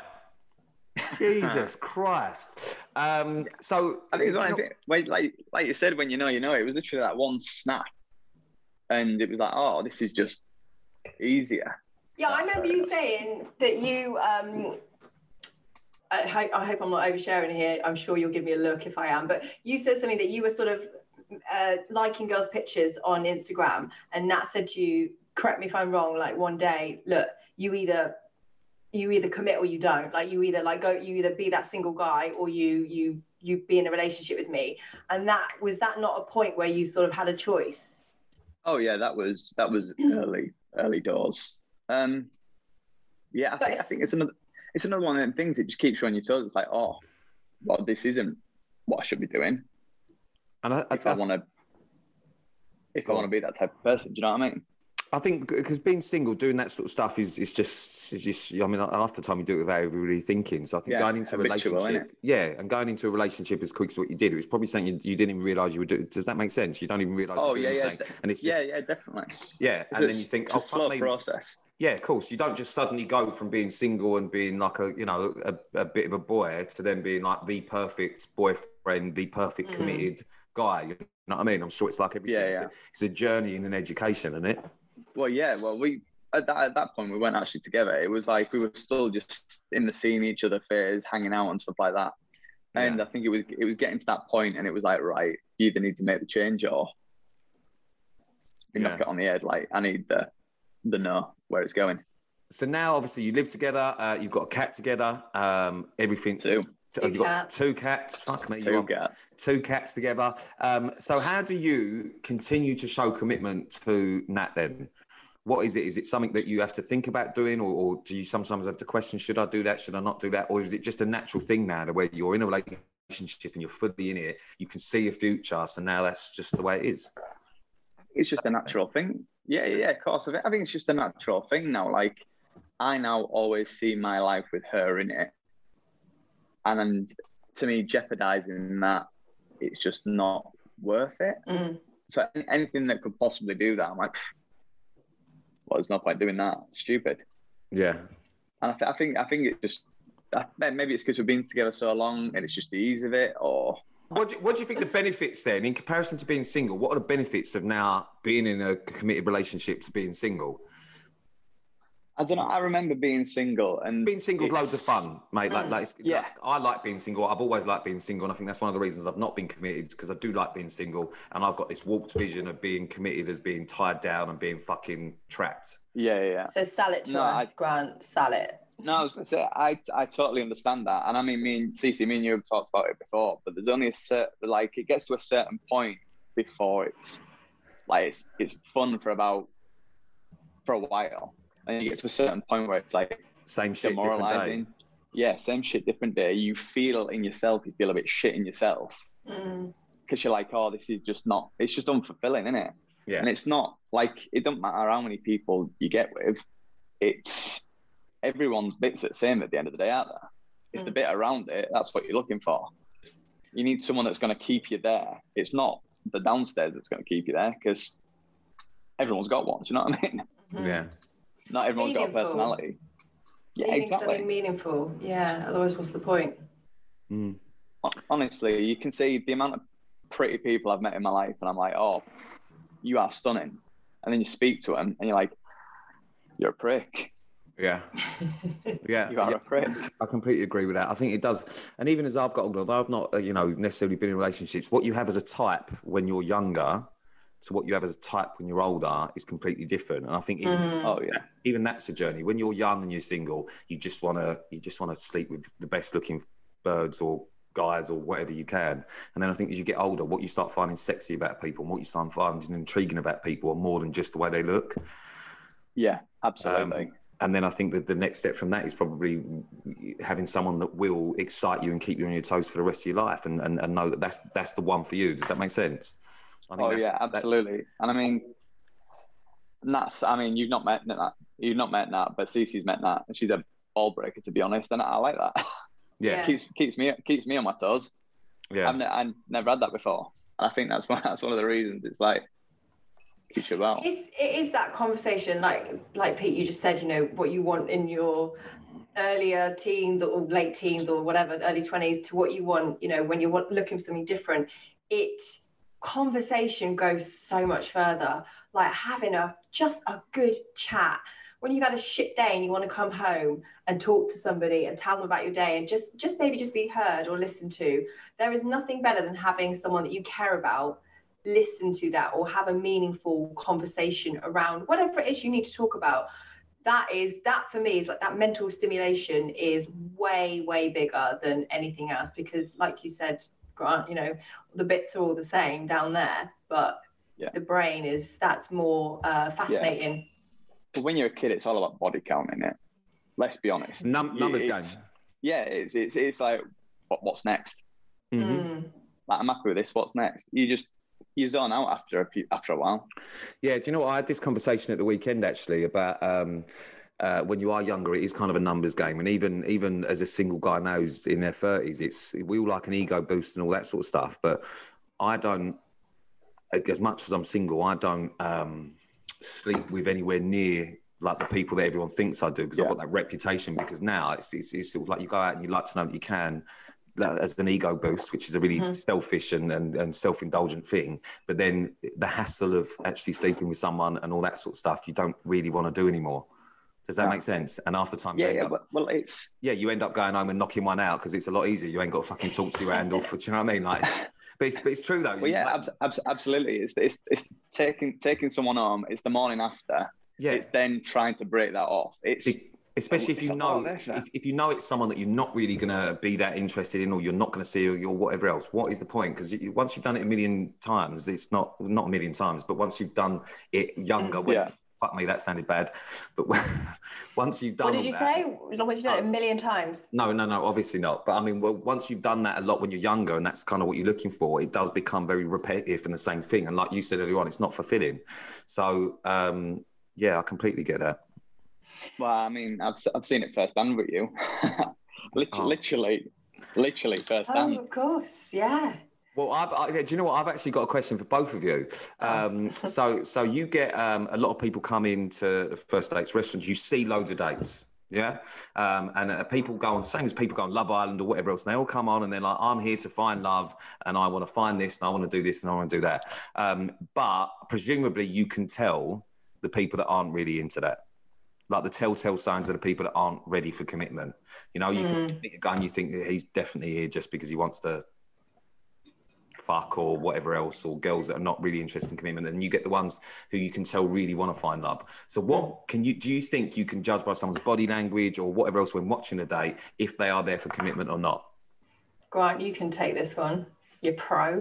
Jesus Christ. Um, so I think it's one you of know- the things- wait, like like you said, when you know, you know. It was literally that one snap, and it was like, oh, this is just easier. Yeah, I remember you saying that you. Um, I, hope, I hope I'm not oversharing here. I'm sure you'll give me a look if I am. But you said something that you were sort of uh, liking girls' pictures on Instagram, and Nat said to you, correct me if I'm wrong, like one day, look, you either you either commit or you don't. Like you either like go, you either be that single guy or you you you be in a relationship with me. And that was that not a point where you sort of had a choice? Oh yeah, that was that was early early doors. Um, yeah, I But think I it's- think it's another it's another one of them things that just keeps you on your toes. It's like, oh, well, this isn't what I should be doing and I, I, if I, I, want to if I Go want on. to be that type of person. Do you know what I mean? I think because being single, doing that sort of stuff is is just is just. I mean, half the time you do it without ever really thinking. So I think Yeah, going into a habitual, relationship, innit? yeah, and going into a relationship as quick as what you did, it was probably something you, you didn't even realise you were doing. Does that make sense? You don't even realise Oh you're yeah, doing yeah, something, de- and it's just, yeah, yeah, definitely. yeah, It's and a- then you think, it's oh, a fuck slow me. process. Yeah, of course. You don't just suddenly go from being single and being like a, you know, a, a bit of a boy to then being like the perfect boyfriend, the perfect Mm. committed guy. You know what I mean? I'm sure it's like everything. Yeah, It's, yeah. a, it's a journey and an education, isn't it? Well, yeah. Well, we at that, at that point we weren't actually together. It was like we were still just in the seeing each other phase, hanging out and stuff like that. And Yeah. I think it was it was getting to that point, and it was like, right, you either need to make the change or you knock Yeah. it on the head. Like, I need the the know where it's going. So now, obviously, you live together. Uh, you've got a cat together. Um, everything's Two. You've Two got cats. two cats. Fuck me, you Two want cats. two cats together. Um, so how do you continue to show commitment to Nat then? What is it? Is it something that you have to think about doing, or, or do you sometimes have to question, should I do that? Should I not do that? Or is it just a natural thing now, where you're in a relationship and you're fully in it, you can see a future, so now that's just the way it is? It's just That a makes natural sense. thing. Yeah, yeah, of course. I think, I think it's just a natural thing now. Like, I now always see my life with her in it. And to me, jeopardizing that, it's just not worth it. Mm. So anything that could possibly do that, I'm like, well, there's no point doing that. It's stupid. Yeah. And I, th- I think I think it just, I- maybe it's because we've been together so long and it's just the ease of it, or What do, you, what do you think the benefits then, in comparison to being single? What are the benefits of now being in a committed relationship to being single? I don't know. I remember being single, and Being single's loads of it's- fun, mate. Like, Mm. like, it's- Yeah. like, I like being single. I've always liked being single, and I think that's one of the reasons I've not been committed, because I do like being single, and I've got this warped vision of being committed as being tied down and being fucking trapped. Yeah, yeah, yeah. So sell it to No, us, Grant. Sell it. No, I was going to say, I, I totally understand that. And I mean, me and Cece, me and you have talked about it before, but there's only a certain, like, it gets to a certain point before it's, like, it's, it's fun for about, for a while. And you get to a certain point where it's like Same shit, different day. demoralizing. Yeah, same shit, different day. You feel in yourself, you feel a bit shit in yourself. Mm. Because you're like, oh, this is just not, it's just unfulfilling, isn't it? Yeah. And it's not, like, it doesn't matter how many people you get with. It's, everyone's bits the same at the end of the day, aren't there? It's the Mm. bit around it, that's what you're looking for. You need someone that's going to keep you there. It's not the downstairs that's going to keep you there, because everyone's got one. Do you know what I mean? Mhm. Yeah. Not everyone's got a Meaningful. personality. Yeah, Needing exactly. something meaningful. Yeah. Otherwise, what's the point? Mm. Honestly, you can see the amount of pretty people I've met in my life, and I'm like, oh, you are stunning. And then you speak to them, and you're like, you're a prick. Yeah. Yeah. You are yeah. a prick. I completely agree with that. I think it does. And even as I've got older, although I've not, uh, you know, necessarily been in relationships, what you have as a type when you're younger to what you have as a type when you're older is completely different. And I think even, Mm. Oh, yeah. even that's a journey. When you're young and you're single, you just want to, you just want to sleep with the best looking birds or guys or whatever you can. And then I think as you get older, what you start finding sexy about people and what you start finding intriguing about people are more than just the way they look. Yeah, absolutely. Um, And then I think that the next step from that is probably having someone that will excite you and keep you on your toes for the rest of your life, and, and, and know that that's that's the one for you. Does that make sense? I Oh that's- yeah, that's- absolutely. And I mean, Nat's. I mean, you've not met Nat. You've not met Nat, but Cece's met Nat, and she's a ball breaker, to be honest, and I like that. Yeah. It keeps keeps me keeps me on my toes. Yeah. I've, ne- I've never had that before. And I think that's one that's one of the reasons. It's like keeps you about. It's, it is that conversation, like like Pete, you just said, you know, what you want in your earlier teens or late teens or whatever, early twenties, to what you want, you know, when you're want, looking for something different. It conversation goes so much further. Like having a just a good chat. When you've had a shit day and you want to come home and talk to somebody and tell them about your day and just just maybe just be heard or listened to, there is nothing better than having someone that you care about listen to that or have a meaningful conversation around whatever it is you need to talk about. That is, that for me is like that mental stimulation is way, way bigger than anything else, because like you said, Grant, you know, the bits are all the same down there, but yeah. the brain is, that's more uh, fascinating. Yeah. But when you're a kid, it's all about body count, isn't it? Let's be honest. Num- numbers it's, game. Yeah, it's, it's, it's like, what, what's next? Mm-hmm. Mm. Like, I'm happy with this, what's next? You just, you zone out after a few, after a while. Yeah, do you know what? I had this conversation at the weekend actually about um, uh, when you are younger, it is kind of a numbers game, and even even as a single guy knows in their thirties, it's we all like an ego boost and all that sort of stuff. But I don't, as much as I'm single, I don't um, sleep with anywhere near like the people that everyone thinks I do, because yeah. I've got that reputation. Because now it's, it's it's sort of like you go out and you like to know that you can. As an ego boost, which is a really mm-hmm. selfish and, and, and self-indulgent thing. But then the hassle of actually sleeping with someone and all that sort of stuff, you don't really want to do anymore. Does that no. make sense? And after time, yeah, you end yeah, up, but, well, it's yeah, you end up going home and knocking one out because it's a lot easier. You ain't got to fucking talk to your hand off. Do you know what I mean? Like, but it's, but it's true though. Well, yeah, like, ab- ab- absolutely. It's, it's it's taking taking someone home. It's the morning after. Yeah. It's then trying to break that off. It's. It, Especially if you know, if, if you know it's someone that you're not really going to be that interested in, or you're not going to see, or you're whatever else. What is the point? Because once you've done it a million times, it's not not a million times, but once you've done it younger, when yeah. fuck me, that sounded bad. But when, once you've done, what did you that, say? Once you've done it a million times? No, no, no, obviously not. But I mean, well, once you've done that a lot when you're younger, and that's kind of what you're looking for, it does become very repetitive and the same thing. And like you said earlier on, it's not fulfilling. So um, yeah, I completely get that. Well, I mean, I've I've seen it firsthand with you, literally, oh. literally, literally firsthand. Oh, of course, yeah. Well, I've, I, do you know what? I've actually got a question for both of you. Um, oh. so, so you get um, a lot of people come into the first dates restaurants. You see loads of dates, yeah, um, and uh, people go on, same as people go on Love Island or whatever else. And they all come on and they're like, "I'm here to find love, and I want to find this, and I want to do this, and I want to do that." Um, but presumably, you can tell the people that aren't really into that. Like the telltale signs of the people that aren't ready for commitment. You know, you mm. can think a guy and you think that he's definitely here just because he wants to fuck or whatever else, or girls that are not really interested in commitment. And you get the ones who you can tell really want to find love. So what mm. can you, do you think you can judge by someone's body language or whatever else when watching a date, if they are there for commitment or not? Grant, you can take this one. You're pro.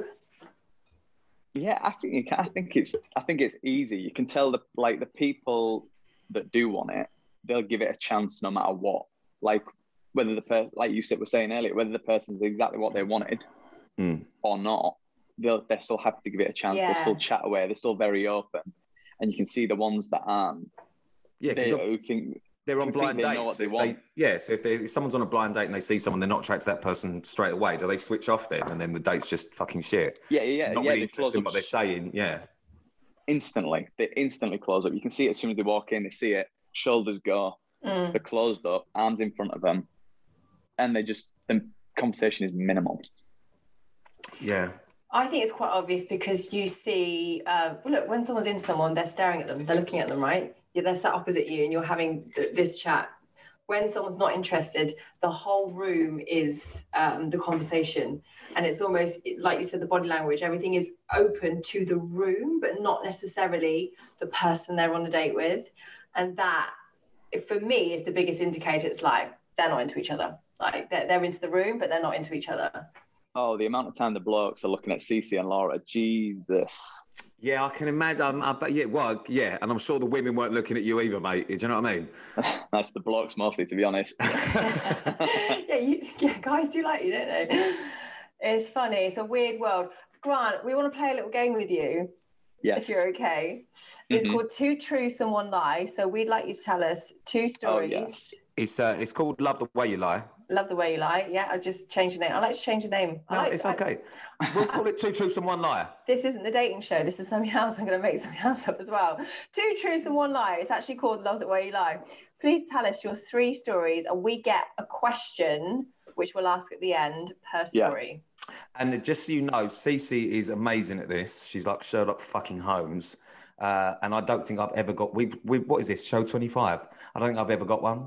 Yeah, I think you can. I think it's, I think it's easy. You can tell the, like the people that do want it, they'll give it a chance no matter what. Like whether the person, like you said, were saying earlier, whether the person's exactly what they wanted mm. or not, they'll they're still happy to give it a chance. Yeah. They'll still chat away. They're still very open, and you can see the ones that aren't. Yeah, they who think they're on blind dates. They know what they if want. They, yeah, so if, they, if someone's on a blind date and they see someone, they're not attracted to that person straight away. Do they switch off then, and then the date's just fucking shit? Yeah, yeah, not yeah. really They interested in what they're saying. Yeah. Instantly, they instantly close up. You can see it as soon as they walk in. They see it, shoulders go, mm. they're closed up, arms in front of them, and they just the conversation is minimal. Yeah, I think it's quite obvious because you see, uh, well, look, when someone's in someone, they're staring at them, they're looking at them, right? Yeah, they're sat opposite you, and you're having th- this chat. When someone's not interested, the whole room is um, the conversation. And it's almost, like you said, the body language, everything is open to the room, but not necessarily the person they're on a date with. And that, for me, is the biggest indicator. It's like, they're not into each other. Like, they're, they're into the room, but they're not into each other. Oh, the amount of time the blokes are looking at Cece and Laura, Jesus. Yeah, I can imagine. I bet, yeah, well, yeah, and I'm sure the women weren't looking at you either, mate. Do you know what I mean? That's the blokes mostly, to be honest. yeah, you, yeah, guys do like you, don't they? It's funny. It's a weird world. Grant, we want to play a little game with you. Yes. If you're okay. It's mm-hmm. called Two True, Someone Lie. So we'd like you to tell us two stories. Oh, yes. It's uh, it's called Love the Way You Lie. Love the Way You Lie. Yeah, I just changed the name. I like to change the name. I No, like it's to, I- okay. We'll call it Two Truths and One Lie. this isn't the dating show. This is something else. I'm going to make something else up as well. Two truths and one lie. It's actually called Love the Way You Lie. Please tell us your three stories, and we get a question which we'll ask at the end per Yeah. story. And just so you know, Cece is amazing at this. She's like Sherlock fucking Holmes. Uh, and I don't think I've ever got. We we what is this show twenty-five? I don't think I've ever got one.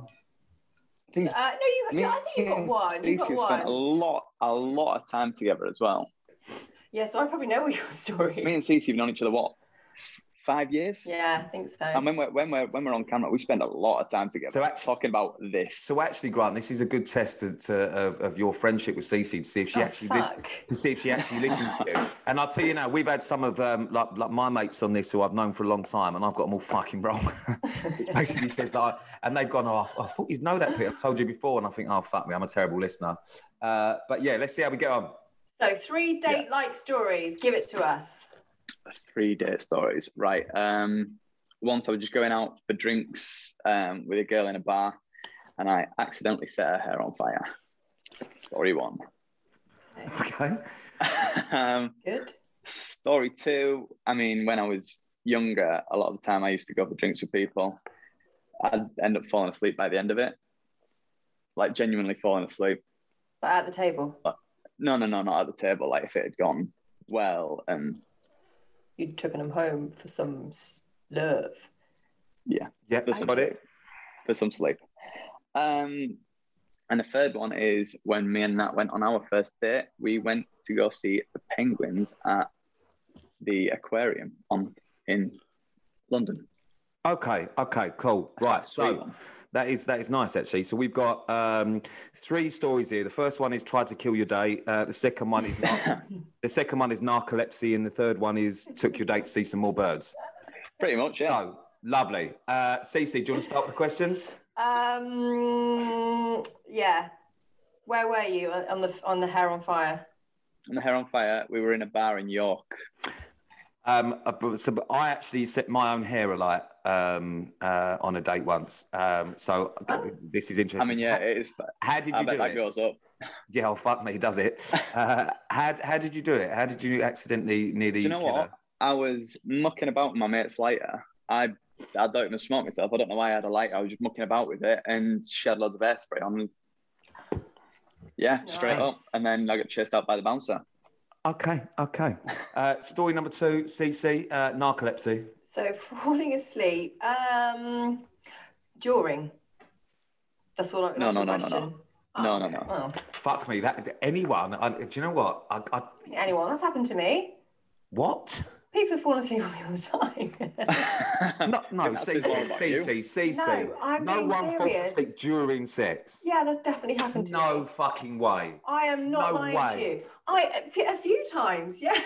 I think Uh, no, you. me No, I think you got and one. You got Stacey spent a one. lot, a lot of time together as well. Yeah, so I probably know your story. Me and Cece have known each other what, five years? Yeah, I think so. And when we're when we're when we're on camera, we spend a lot of time together. So actually- talking about this. So actually, Grant, this is a good test to, to, of, of your friendship with Cece to see if she Oh, actually lis- fuck. to see if she actually listens to you. And I'll tell you now, we've had some of um, like, like my mates on this who I've known for a long time, and I've got them all fucking wrong. Which basically says that, I, and they've gone, oh, I thought you'd know that, Peter. I told you before, and I think, oh fuck me, I'm a terrible listener. Uh, but yeah, let's see how we get on. So three date-like stories. Give it to us. That's three date stories, right? Um, once I was just going out for drinks um, with a girl in a bar, and I accidentally set her hair on fire. Story one. Okay. um, Good. story two. I mean, when I was younger, a lot of the time I used to go for drinks with people. I'd end up falling asleep by the end of it, like genuinely falling asleep. But at the table, No, no, no, not at the table. Like if it had gone well, and you'd taken them home for some s- love. yeah, Yeah, for some got sleep. it. For some sleep. Um, and the third one is when me and Nat went on our first date. We went to go see the penguins at the aquarium on in London. Okay, okay, cool. Right, Sweet so one. that is that is nice actually. So we've got um, three stories here. The first one is tried to kill your date. Uh, the second one is nar- the second one is narcolepsy, and the third one is took your date to see some more birds. Pretty much, yeah. So lovely. Uh, Cece, do you want to start with the questions? Um. Yeah. Where were you on the on the hair on fire? On the hair on fire, we were in a bar in York. Um, uh, but- so but I actually set my own hair alight um, uh, on a date once. Um, so Oh. this is I interesting. mean, yeah, How, it is. how did I you bet do that it? goes up. Yeah, oh, fuck me, does it? Uh, how how did you do it? How did you accidentally nearly? Do you know kill what? her? I was mucking about with my mate's lighter. I I don't even smoke myself. I don't know why I had a lighter. I was just mucking about with it, and she had loads of hairspray on. Yeah, straight up, Nice. and then I got chased out by the bouncer. Okay, okay. Uh, story number two, Cece, uh, narcolepsy. So falling asleep. Um. During. That's all. I- That's No, no, the no, no, no. question. No, no, no. Oh, Fuck me, that anyone. I, do you know what? I, I, anyone? That's happened to me. what? People have fallen asleep on me all the time. No, no, I think that says more about you. Cece, Cece. No, I'm no being one falls serious. asleep during sex. Yeah, that's definitely happened to No me. fucking way. I am not No lying way. to you. I a few, a few times, yeah.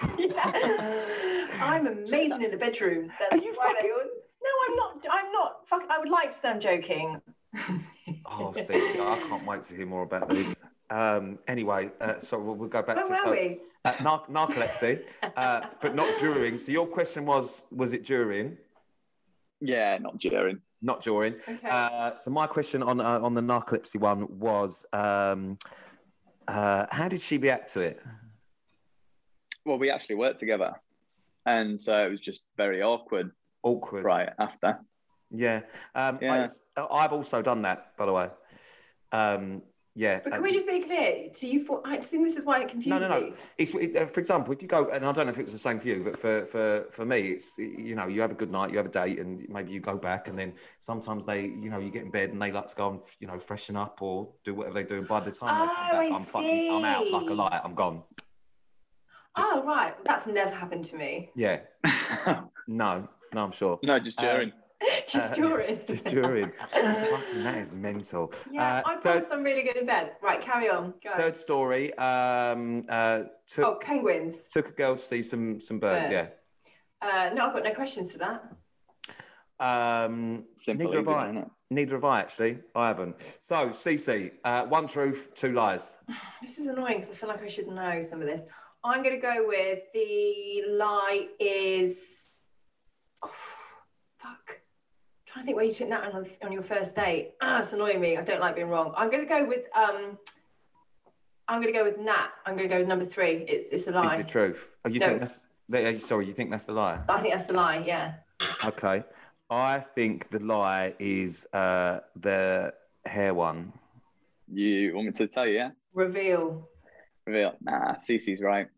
yeah. I'm amazing in the bedroom. That's Are you why they fucking- always- No, I'm not. I'm not. Fuck. I would like to say I'm joking. Oh, Cece, I can't wait to hear more about this. Um, anyway, uh, so we'll, we'll go back Where to were so, we? uh, nar- narcolepsy, uh, but not during. So your question was, was it during? Yeah, not during. Not during. Okay. Uh, so my question on uh, on the narcolepsy one was, um, uh, how did she react to it? Well, we actually worked together, and so it was just very awkward Awkward. right after. Yeah. Um, Yeah. I, I've also done that, by the way. Um, yeah. But uh, can we just be clear? Do you? For, I think this is why it confused No, no, no. me. It's it, uh, for example, if you go, and I don't know if it was the same for you, but for for for me, it's you know, you have a good night, you have a date, and maybe you go back, and then sometimes they, you know, you get in bed and they like to go and you know freshen up or do whatever they do. And by the time they come Oh, back, I I'm fucking, I'm out like a see. light. I'm gone. Just- Oh right, that's never happened to me. Yeah. No, no, I'm sure. no, just during. Just Uh, during. Just during. Fucking, that is mental. Yeah, Uh, I third, promise I'm really good in bed. Right, carry on. Go. third story. Um, uh, took Oh, penguins. took a girl to see some some birds. Birds. Uh, no, I've got no questions for that. Yeah. Um, Simple, neither have easy, I. isn't it? Neither have I actually. I haven't. So, Cece, uh, one truth, two lies. This is annoying because I feel like I should know some of this. I'm going to go with the lie is. Oh, fuck. I'm trying to think where you took Nat on, on your first date. Ah, it's annoying me. I don't like being wrong. I'm going to go with um. I'm going to go with Nat. I'm going to go with number three. It's it's a lie. Is the truth? Oh, you No. think that's? that- Sorry, you think that's the lie? I think that's the lie. Yeah. Okay. I think the lie is uh, the hair one. You want me to tell you? Yeah. Reveal. Reveal. Nah, Cece's right.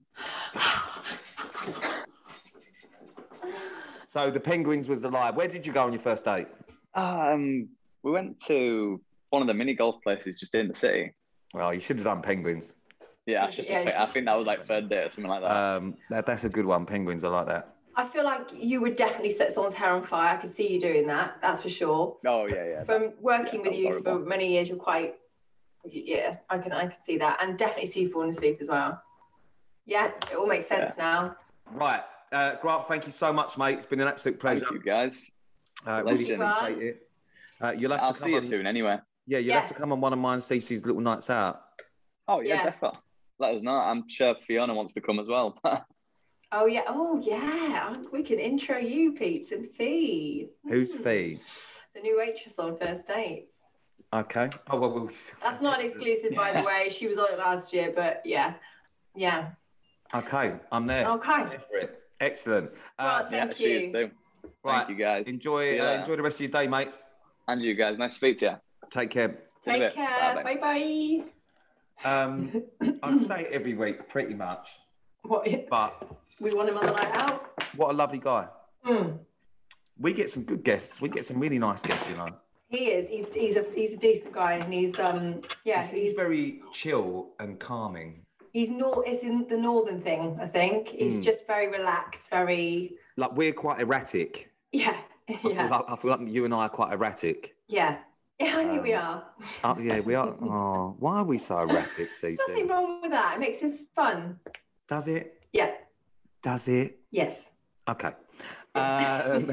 So the penguins was the lie. Where did you go on your first date? Um, we went to one of the mini golf places just in the city. Well, you should have done penguins. Yeah, I, should Yeah, I think that was like third date or something like that. Um, that, that's a good one. Penguins, I like that. I feel like you would definitely set someone's hair on fire. I could see you doing that. That's for sure. oh yeah, yeah. From working yeah, with that was you for horrible. many years, you're quite. Yeah, I can I can see that, and definitely see you falling asleep as well. Yeah, it all makes sense now. Right. Uh, Grant, thank you so much, mate. It's been an absolute pleasure. Thank you guys. Uh, Thank really you, Grant. appreciate it. Uh, you'll have I'll to come see you on, soon anyway. Yeah, you'll Yes. have to come on one of mine, Cece's little nights out. Oh yeah, Yeah. definitely. Let us know. I'm sure Fiona wants to come as well. Oh yeah, oh yeah. We can intro you, Pete, and Fee. Who's Hmm. Fee? The new waitress on First Dates. Okay. Oh well, we'll That's not an exclusive, by the way. She was on it last year, but yeah, yeah. Okay, I'm there. Okay. There for it. Excellent. Uh, Right, yeah, thank she you. is too. right. Thank you guys. Enjoy. See you Uh, later. enjoy the rest of your day, mate. And you guys. Nice to speak to you. Take care. See you in a Take bit. care. Bye-bye. Bye bye. Um, I'd say it every week, pretty much. What? But We want him on the night out. what a lovely guy. Mm. We get some good guests. We get some really nice guests, you know. He is. He's he's a he's a decent guy, and he's um yeah He's, he's he's very chill and calming. he's nor it's in the northern thing. I think he's Mm. just very relaxed, very Like we're quite erratic. yeah I feel yeah like, I feel like you and I are quite erratic. yeah yeah. I think we Um, are. Oh, yeah, we are. Oh, why are we so erratic, There's nothing Cece? wrong with that. It makes us fun. Does it? Yeah. Does it? Yes. Okay. Um,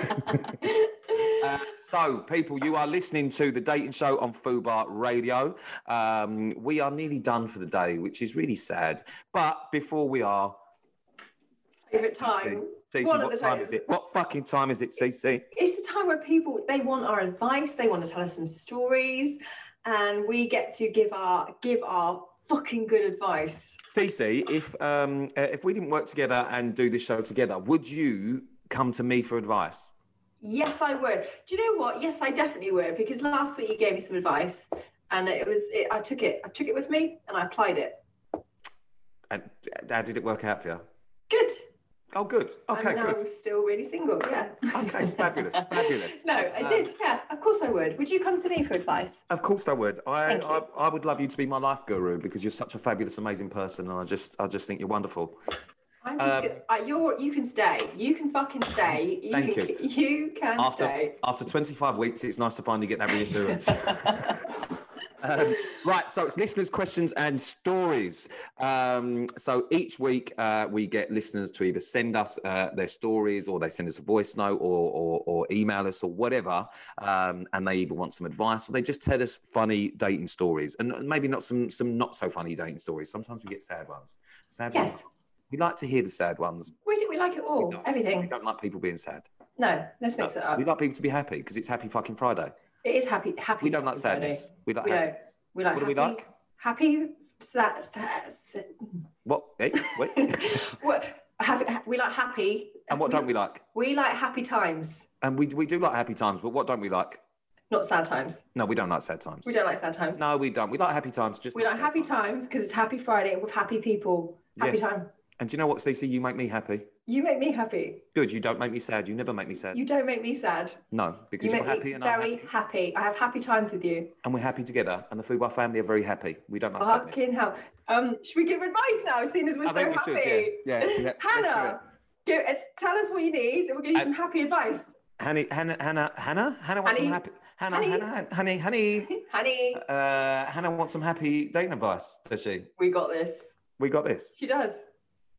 uh, so, people, you are listening to the dating show on Fubar Radio. Um, we are nearly done for the day, which is really sad. But before we are, Favorite time. Cece, One of what the time times. is it? What fucking time is it, Cece? It's the time where people they want our advice. They want to tell us some stories, and we get to give our give our fucking good advice. Cece, if um, uh, if we didn't work together and do this show together, would you come to me for advice? Yes, I would. Do you know what? Yes, I definitely would, because last week you gave me some advice, and it was it, I took it. I took it with me, and I applied it. And how did it work out for you? Good. Oh, good. Okay, I'm now good. still really single. Yeah. Okay, fabulous, fabulous. No, I Um, did. Yeah, of course I would. Would you come to me for advice? Of course I would. I, Thank you. I I would love you to be my life guru because you're such a fabulous, amazing person, and I just I just think you're wonderful. I'm just Um, gonna, uh, you're you can stay. You can fucking stay. You Thank can, you. You can After stay. after twenty-five weeks, it's nice to finally get that reassurance. Um, right, so it's listeners' questions and stories. Um, so each week uh, we get listeners to either send us uh, their stories, or they send us a voice note, or or, or email us, or whatever, um, and they either want some advice, or they just tell us funny dating stories, and maybe not some some not so funny dating stories. Sometimes we get sad ones. Sad Yes. ones. We like to hear the sad ones. We do. We like it all. We don't- We Everything. don't like people being sad. No, let's mix it up. We like people to be happy because it's Happy Fucking Friday. It is happy. Happy. We don't like Friday. sadness. We like We don't. happiness. We like. What do we happy, like? Happy. Sad. sad, sad. What? Hey, wait. What? Happy. We like happy. And what don't we like? We like happy times, And we we do like happy times, but what don't we like? not sad times. No, we don't like sad times. We don't like sad times. No, we don't. We like happy times. Just We not like sad happy times because it's Happy Friday with happy people. Happy Yes. time. And do you know what, Stacey? You make me happy. You make me happy. Good. You don't make me sad. You never make me sad. You don't make me sad. No, because You you're make happy me and I'm very happy. happy. I have happy times with you. And we're happy together. And the Fubar family are very happy. We don't like sadness. Fucking hell. Um, should we give advice now, seeing as we're I so think we happy? should, yeah. Yeah, yeah. Let's do Hannah, give us, tell us what you need, and we'll give you Uh, some happy advice. Hannah, Hannah, Hannah, Hannah, Hannah wants some Honey. happy. Hannah, Honey. Hannah, honey, honey. Honey, Uh, Hannah wants some happy dating advice. Does she? we got this. We got this. She does.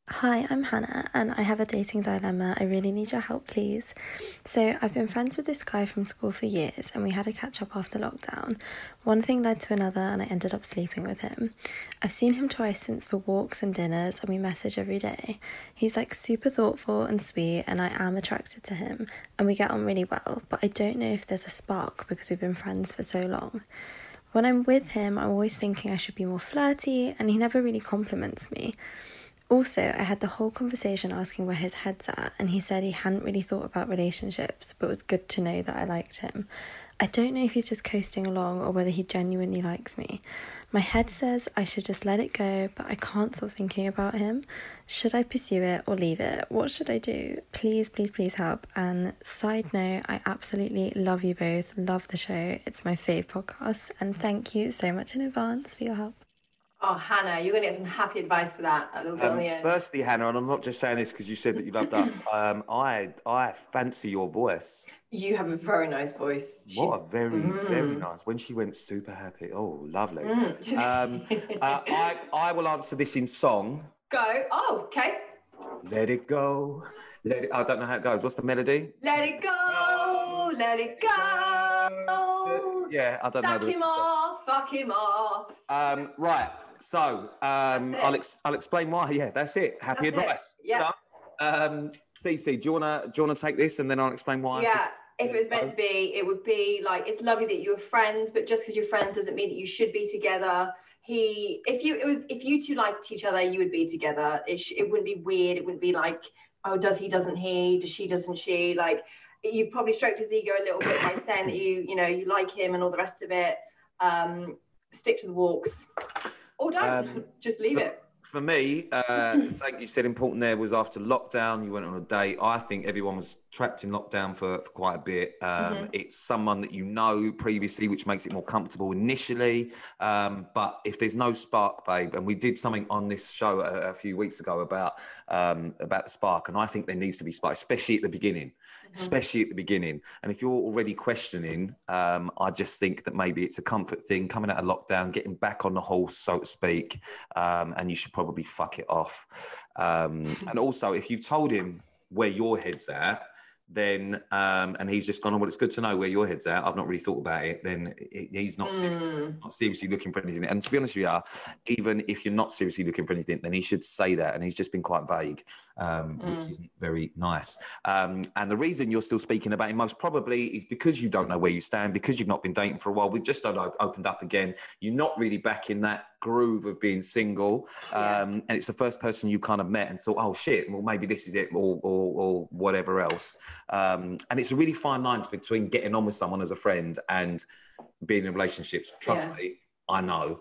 Hi, I'm Hannah and I have a dating dilemma. I really need your help, please. So, I've been friends with this guy from school for years and we had a catch up after lockdown. One thing led to another and I ended up sleeping with him. I've seen him twice since for walks and dinners and we message every day. He's like super thoughtful and sweet and I am attracted to him and we get on really well, but I don't know if there's a spark because we've been friends for so long. When I'm with him, I'm always thinking I should be more flirty and he never really compliments me. Also, I had the whole conversation asking where his head's at, and he said he hadn't really thought about relationships, but it was good to know that I liked him. I don't know if he's just coasting along or whether he genuinely likes me. My head says I should just let it go, but I can't stop thinking about him. Should I pursue it or leave it? What should I do? Please, please, please help. And side note, I absolutely love you both, love the show. It's my fave podcast, and thank you so much in advance for your help. Oh, Hannah, you're going to get some happy advice for that a little bit Um, on the end. firstly, Hannah, and I'm not just saying this because you said that you loved us. Um, I I fancy your voice. You have a very nice voice. She- What a very Mm. very nice. When she went super happy. Oh, lovely. Mm. Um, uh, I I will answer this in song. Go. Oh, okay. Let it go. Let it. I don't know how it goes. What's the melody? Let it go. Let it go. Yeah, I don't know Suck the rest him of it. off. Fuck him off. Um, right. So um, That's it. I'll ex- I'll explain why. Yeah, that's it. Happy That's it. advice. Yeah. Um, Cece, do you wanna do you wanna take this and then I'll explain why? I Yeah. think- If it was meant to be, it would be like, it's lovely that you're friends, but just because you're friends doesn't mean that you should be together. He, if you, it was, if you two liked each other, you would be together. It, sh- it wouldn't be weird. It wouldn't be like, oh, does he, doesn't he? Does she, doesn't she? Like, you probably stroked his ego a little bit by saying that you, you know, you like him and all the rest of it. Um, stick to the walks, or don't. Um, Just leave it. For me, uh, like you said, important there was after lockdown, you went on a date. I think everyone was trapped in lockdown for, for quite a bit. Um, Mhm. It's someone that you know previously, which makes it more comfortable initially. Um, but if there's no spark, babe, and we did something on this show a, a few weeks ago about um, about the spark, and I think there needs to be spark, especially at the beginning. Especially at the beginning. And if you're already questioning, um, I just think that maybe it's a comfort thing, coming out of lockdown, getting back on the horse, so to speak, um, and you should probably fuck it off. Um, and also, if you've told him where your head's at, then, um, and he's just gone, oh, well, it's good to know where your head's at. I've not really thought about it. Then he- he's not, ser- Mm. not seriously looking for anything. And to be honest with you, even if you're not seriously looking for anything, then he should say that. And he's just been quite vague, um, which Mm. isn't very nice. Um, and the reason you're still speaking about him most probably is because you don't know where you stand, because you've not been dating for a while. We've just done, opened up again. You're not really back in that groove of being single. Yeah. Um, and it's the first person you kind of met and thought, oh shit, well, maybe this is it, or, or, or whatever else. Um, and it's a really fine line between getting on with someone as a friend and being in relationships. Trust Yeah. me, I know.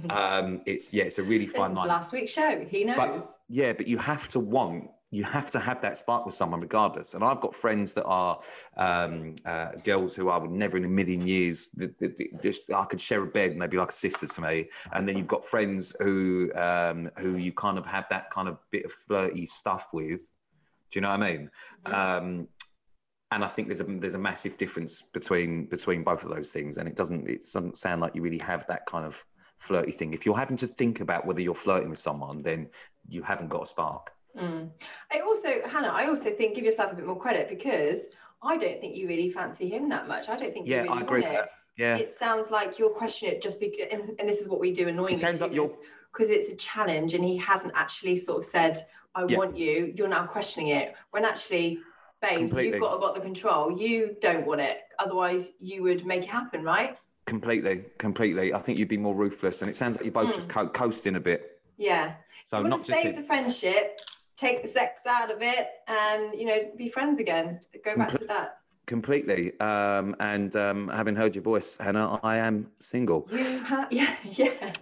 Um, it's, yeah, it's a really fine Listen to line. last week's show. He knows. But yeah, but you have to want, you have to have that spark with someone regardless. And I've got friends that are um, uh, girls who I would never in a million years, that, that, that just I could share a bed and they'd be like a sister to me. And then you've got friends who um, who you kind of have that kind of bit of flirty stuff with. Do you know what I mean? Mhm. Um, and I think there's a there's a massive difference between between both of those things. And it doesn't it doesn't sound like you really have that kind of flirty thing. If you're having to think about whether you're flirting with someone, then you haven't got a spark. Mm. I also, Hannah, I also think give yourself a bit more credit because I don't think you really fancy him that much. I don't think Yeah, you really I agree want with it. that. Yeah. It sounds like you're questioning it just because, and, and this is what we do annoyingly. It sounds like you're- because it's a challenge and he hasn't actually sort of said, I Yeah. want you. You're now questioning it when actually, babes, Completely. you've got to got the control. You don't want it. Otherwise, you would make it happen, right? Completely, completely. I think you'd be more ruthless. And it sounds like you're both Mm. just co- coasting a bit. Yeah. So you want not to just save to- the friendship, take the sex out of it, and you know, be friends again. Go back to Comple- that. completely. Um, and um, having heard your voice, Hannah, I am single. You have, yeah, yeah.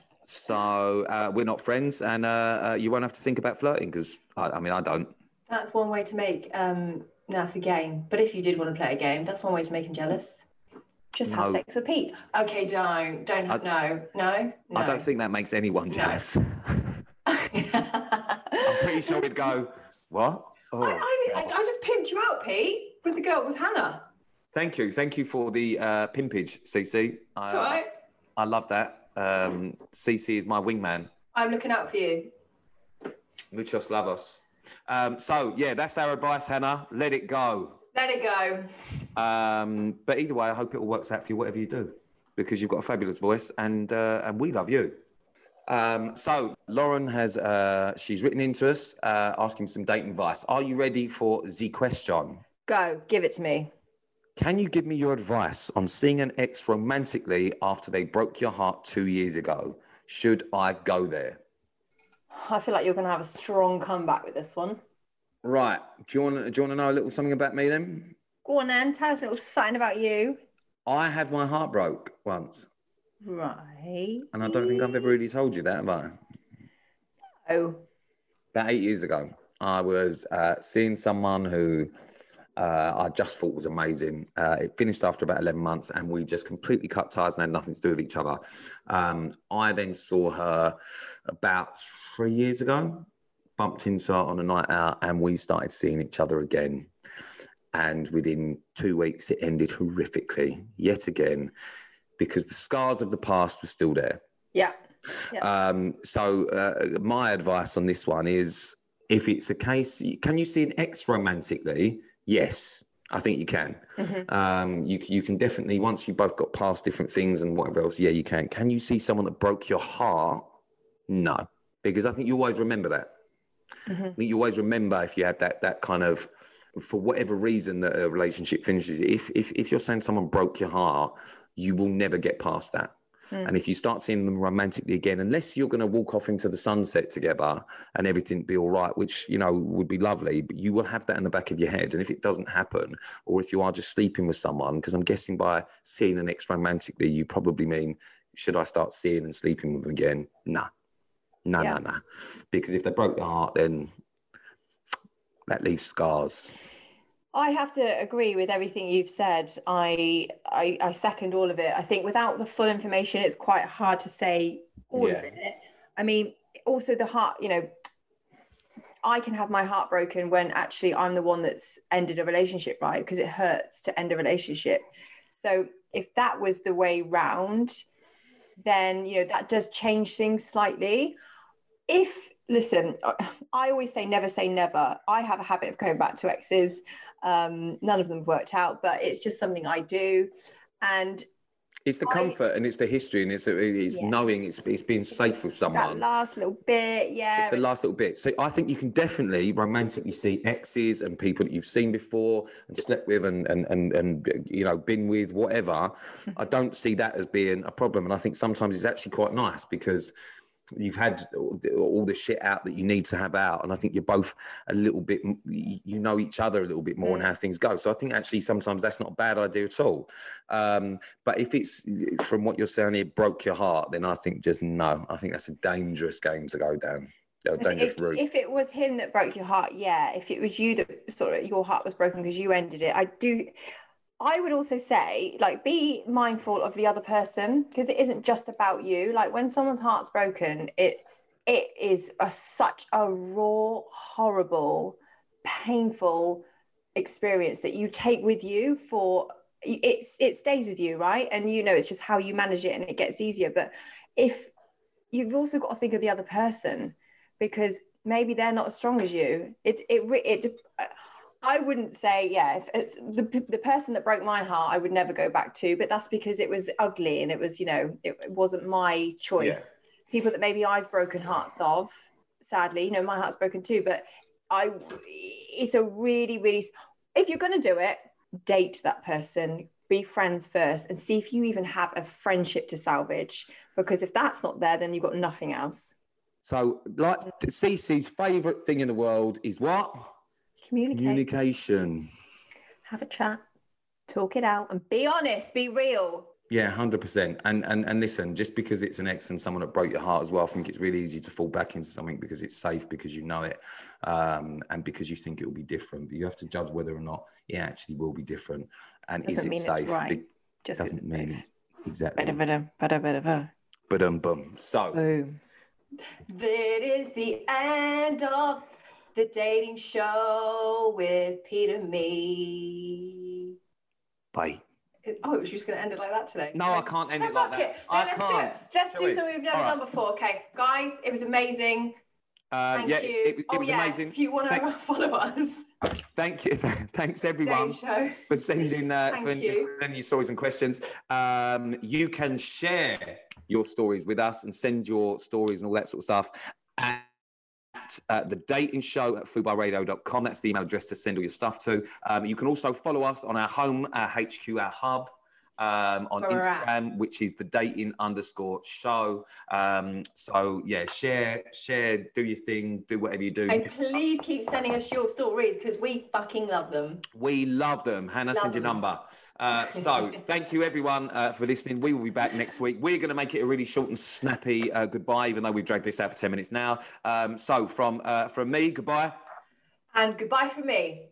So uh, we're not friends, and uh, uh, you won't have to think about flirting because I, I mean I don't. That's one way to make. Um, that's a game. But if you did want to play a game, that's one way to make him jealous. Just have No. sex with Pete. Okay, don't, don't. Have, no, no, no. I don't think that makes anyone No. jealous. I'm pretty sure we'd go, what? Oh, I, I, I, I just pimped you out, Pete, with the girl with Hannah. thank you, thank you for the uh, pimpage, Cece. I, It's all right. I love that. Um, Cece is my wingman. I'm looking out for you. Muchos lavos. Um, so, yeah, that's our advice, Hannah. Let it go. Let it go. Um, but either way, I hope it all works out for you, whatever you do, because you've got a fabulous voice and uh, and we love you. Um, so, Lauren has, uh, she's written into us uh, asking some dating advice. Are you ready for the question? Go. Give it to me. Can you give me your advice on seeing an ex romantically after they broke your heart two years ago? Should I go there? I feel like you're going to have a strong comeback with this one. Right. Do you want do you want to know a little something about me then? Go on then. Tell us a little something about you. I had my heart broke once. Right. And I don't think I've ever really told you that, have I? Oh. About eight years ago, I was uh, seeing someone who uh, I just thought was amazing. Uh, it finished after about eleven months and we just completely cut ties and had nothing to do with each other. Um, I then saw her about three years ago, bumped into her on a night out and we started seeing each other again. And within two weeks, it ended horrifically, yet again, because the scars of the past were still there. Yeah. yeah. Um, so uh, my advice on this one is, if it's a case, can you see an ex romantically? Yes, I think you can. Mm-hmm. Um, you, you can definitely, once you both got past different things and whatever else, yeah, you can. Can you see someone that broke your heart? No, because I think you always remember that. Mm-hmm. I think you always remember if you had that that kind of, for whatever reason that a relationship finishes. If if if you're saying someone broke your heart, you will never get past that. Mm. And if you start seeing them romantically again, unless you're going to walk off into the sunset together and everything be all right, which, you know, would be lovely, but you will have that in the back of your head. And if it doesn't happen, or if you are just sleeping with someone, because I'm guessing by seeing an ex romantically, you probably mean, should I start seeing and sleeping with them again? No, no, yeah. no, no. Because if they broke your heart, then that leaves scars. I have to agree with everything you've said. I, I I second all of it. I think without the full information, it's quite hard to say all yeah. of it. I mean, also the heart, you know, I can have my heart broken when actually I'm the one that's ended a relationship, right? Because it hurts to end a relationship. So if that was the way round, then, you know, that does change things slightly. If Listen, I always say never say never. I have a habit of going back to exes. Um, none of them have worked out, but it's just something I do. And it's the I, comfort and it's the history and it's it's yeah. knowing it's it's being safe it's with someone. That last little bit, yeah. It's the last little bit. So I think you can definitely romantically see exes and people that you've seen before and slept with and and and, and you know, been with, whatever. I don't see that as being a problem. And I think sometimes it's actually quite nice because you've had all the shit out that you need to have out. And I think you're both a little bit, you know each other a little bit more mm. and how things go. So I think actually sometimes that's not a bad idea at all. Um, but if it's, from what you're saying, it broke your heart, then I think just no. I think that's a dangerous game to go down. A dangerous if, route. If it was him that broke your heart, yeah. If it was you that sort of, your heart was broken because you ended it, I do... I would also say, like, be mindful of the other person, because it isn't just about you. Like, when someone's heart's broken, it it is a, such a raw, horrible, painful experience that you take with you for, it's it stays with you, right? And, you know, it's just how you manage it and it gets easier. But if you've also got to think of the other person, because maybe they're not as strong as you. It, it, it, it I wouldn't say, yeah, if it's the the person that broke my heart, I would never go back to, but that's because it was ugly and it was, you know, it, it wasn't my choice. Yeah. People that maybe I've broken hearts of, sadly, you know, my heart's broken too, but I, it's a really, really, if you're going to do it, date that person, be friends first and see if you even have a friendship to salvage, because if that's not there, then you've got nothing else. So, like, Cece's favourite thing in the world is what? Communicate. Communication. Have a chat, talk it out, and be honest, be real. Yeah, one hundred percent. And and and listen, just because it's an ex and someone that broke your heart as well, I think it's really easy to fall back into something because it's safe, because you know it, um, and because you think it will be different. But you have to judge whether or not it actually will be different. And doesn't is it mean safe? It's right. It just doesn't mean it's exactly. Bada, bada, bada, bada. Ba-dum, bum. So. Boom. That is the end of the dating show with Peter Me. Bye. Oh, it was just going to end it like that today. No, I can't end no, it like that. It. No, I let's can't. do it. Let's Shall do we? something we've never right. done before. Okay, guys, it was amazing. Um, Thank yeah, you. it, it oh, was yeah. amazing. If you want to Thank, follow us. thank you. Thanks, everyone, Show. for sending, uh, Thank for you. sending your stories and questions. Um, you can share your stories with us and send your stories and all that sort of stuff at uh, the dating show at fubar radio dot com. That's the email address to send all your stuff to. Um, you can also follow us on our home, our H Q, our hub. Um, on Where we're at. Instagram, which is the dating underscore show. Um, so yeah, share, share, do your thing, do whatever you do. And please keep sending us your stories because we fucking love them. We love them. Hannah, Love send your them. number. Uh, so thank you everyone uh, for listening. We will be back next week. We're going to make it a really short and snappy uh, goodbye, even though we've dragged this out for ten minutes now. Um, so from uh, from me, goodbye. And goodbye from me.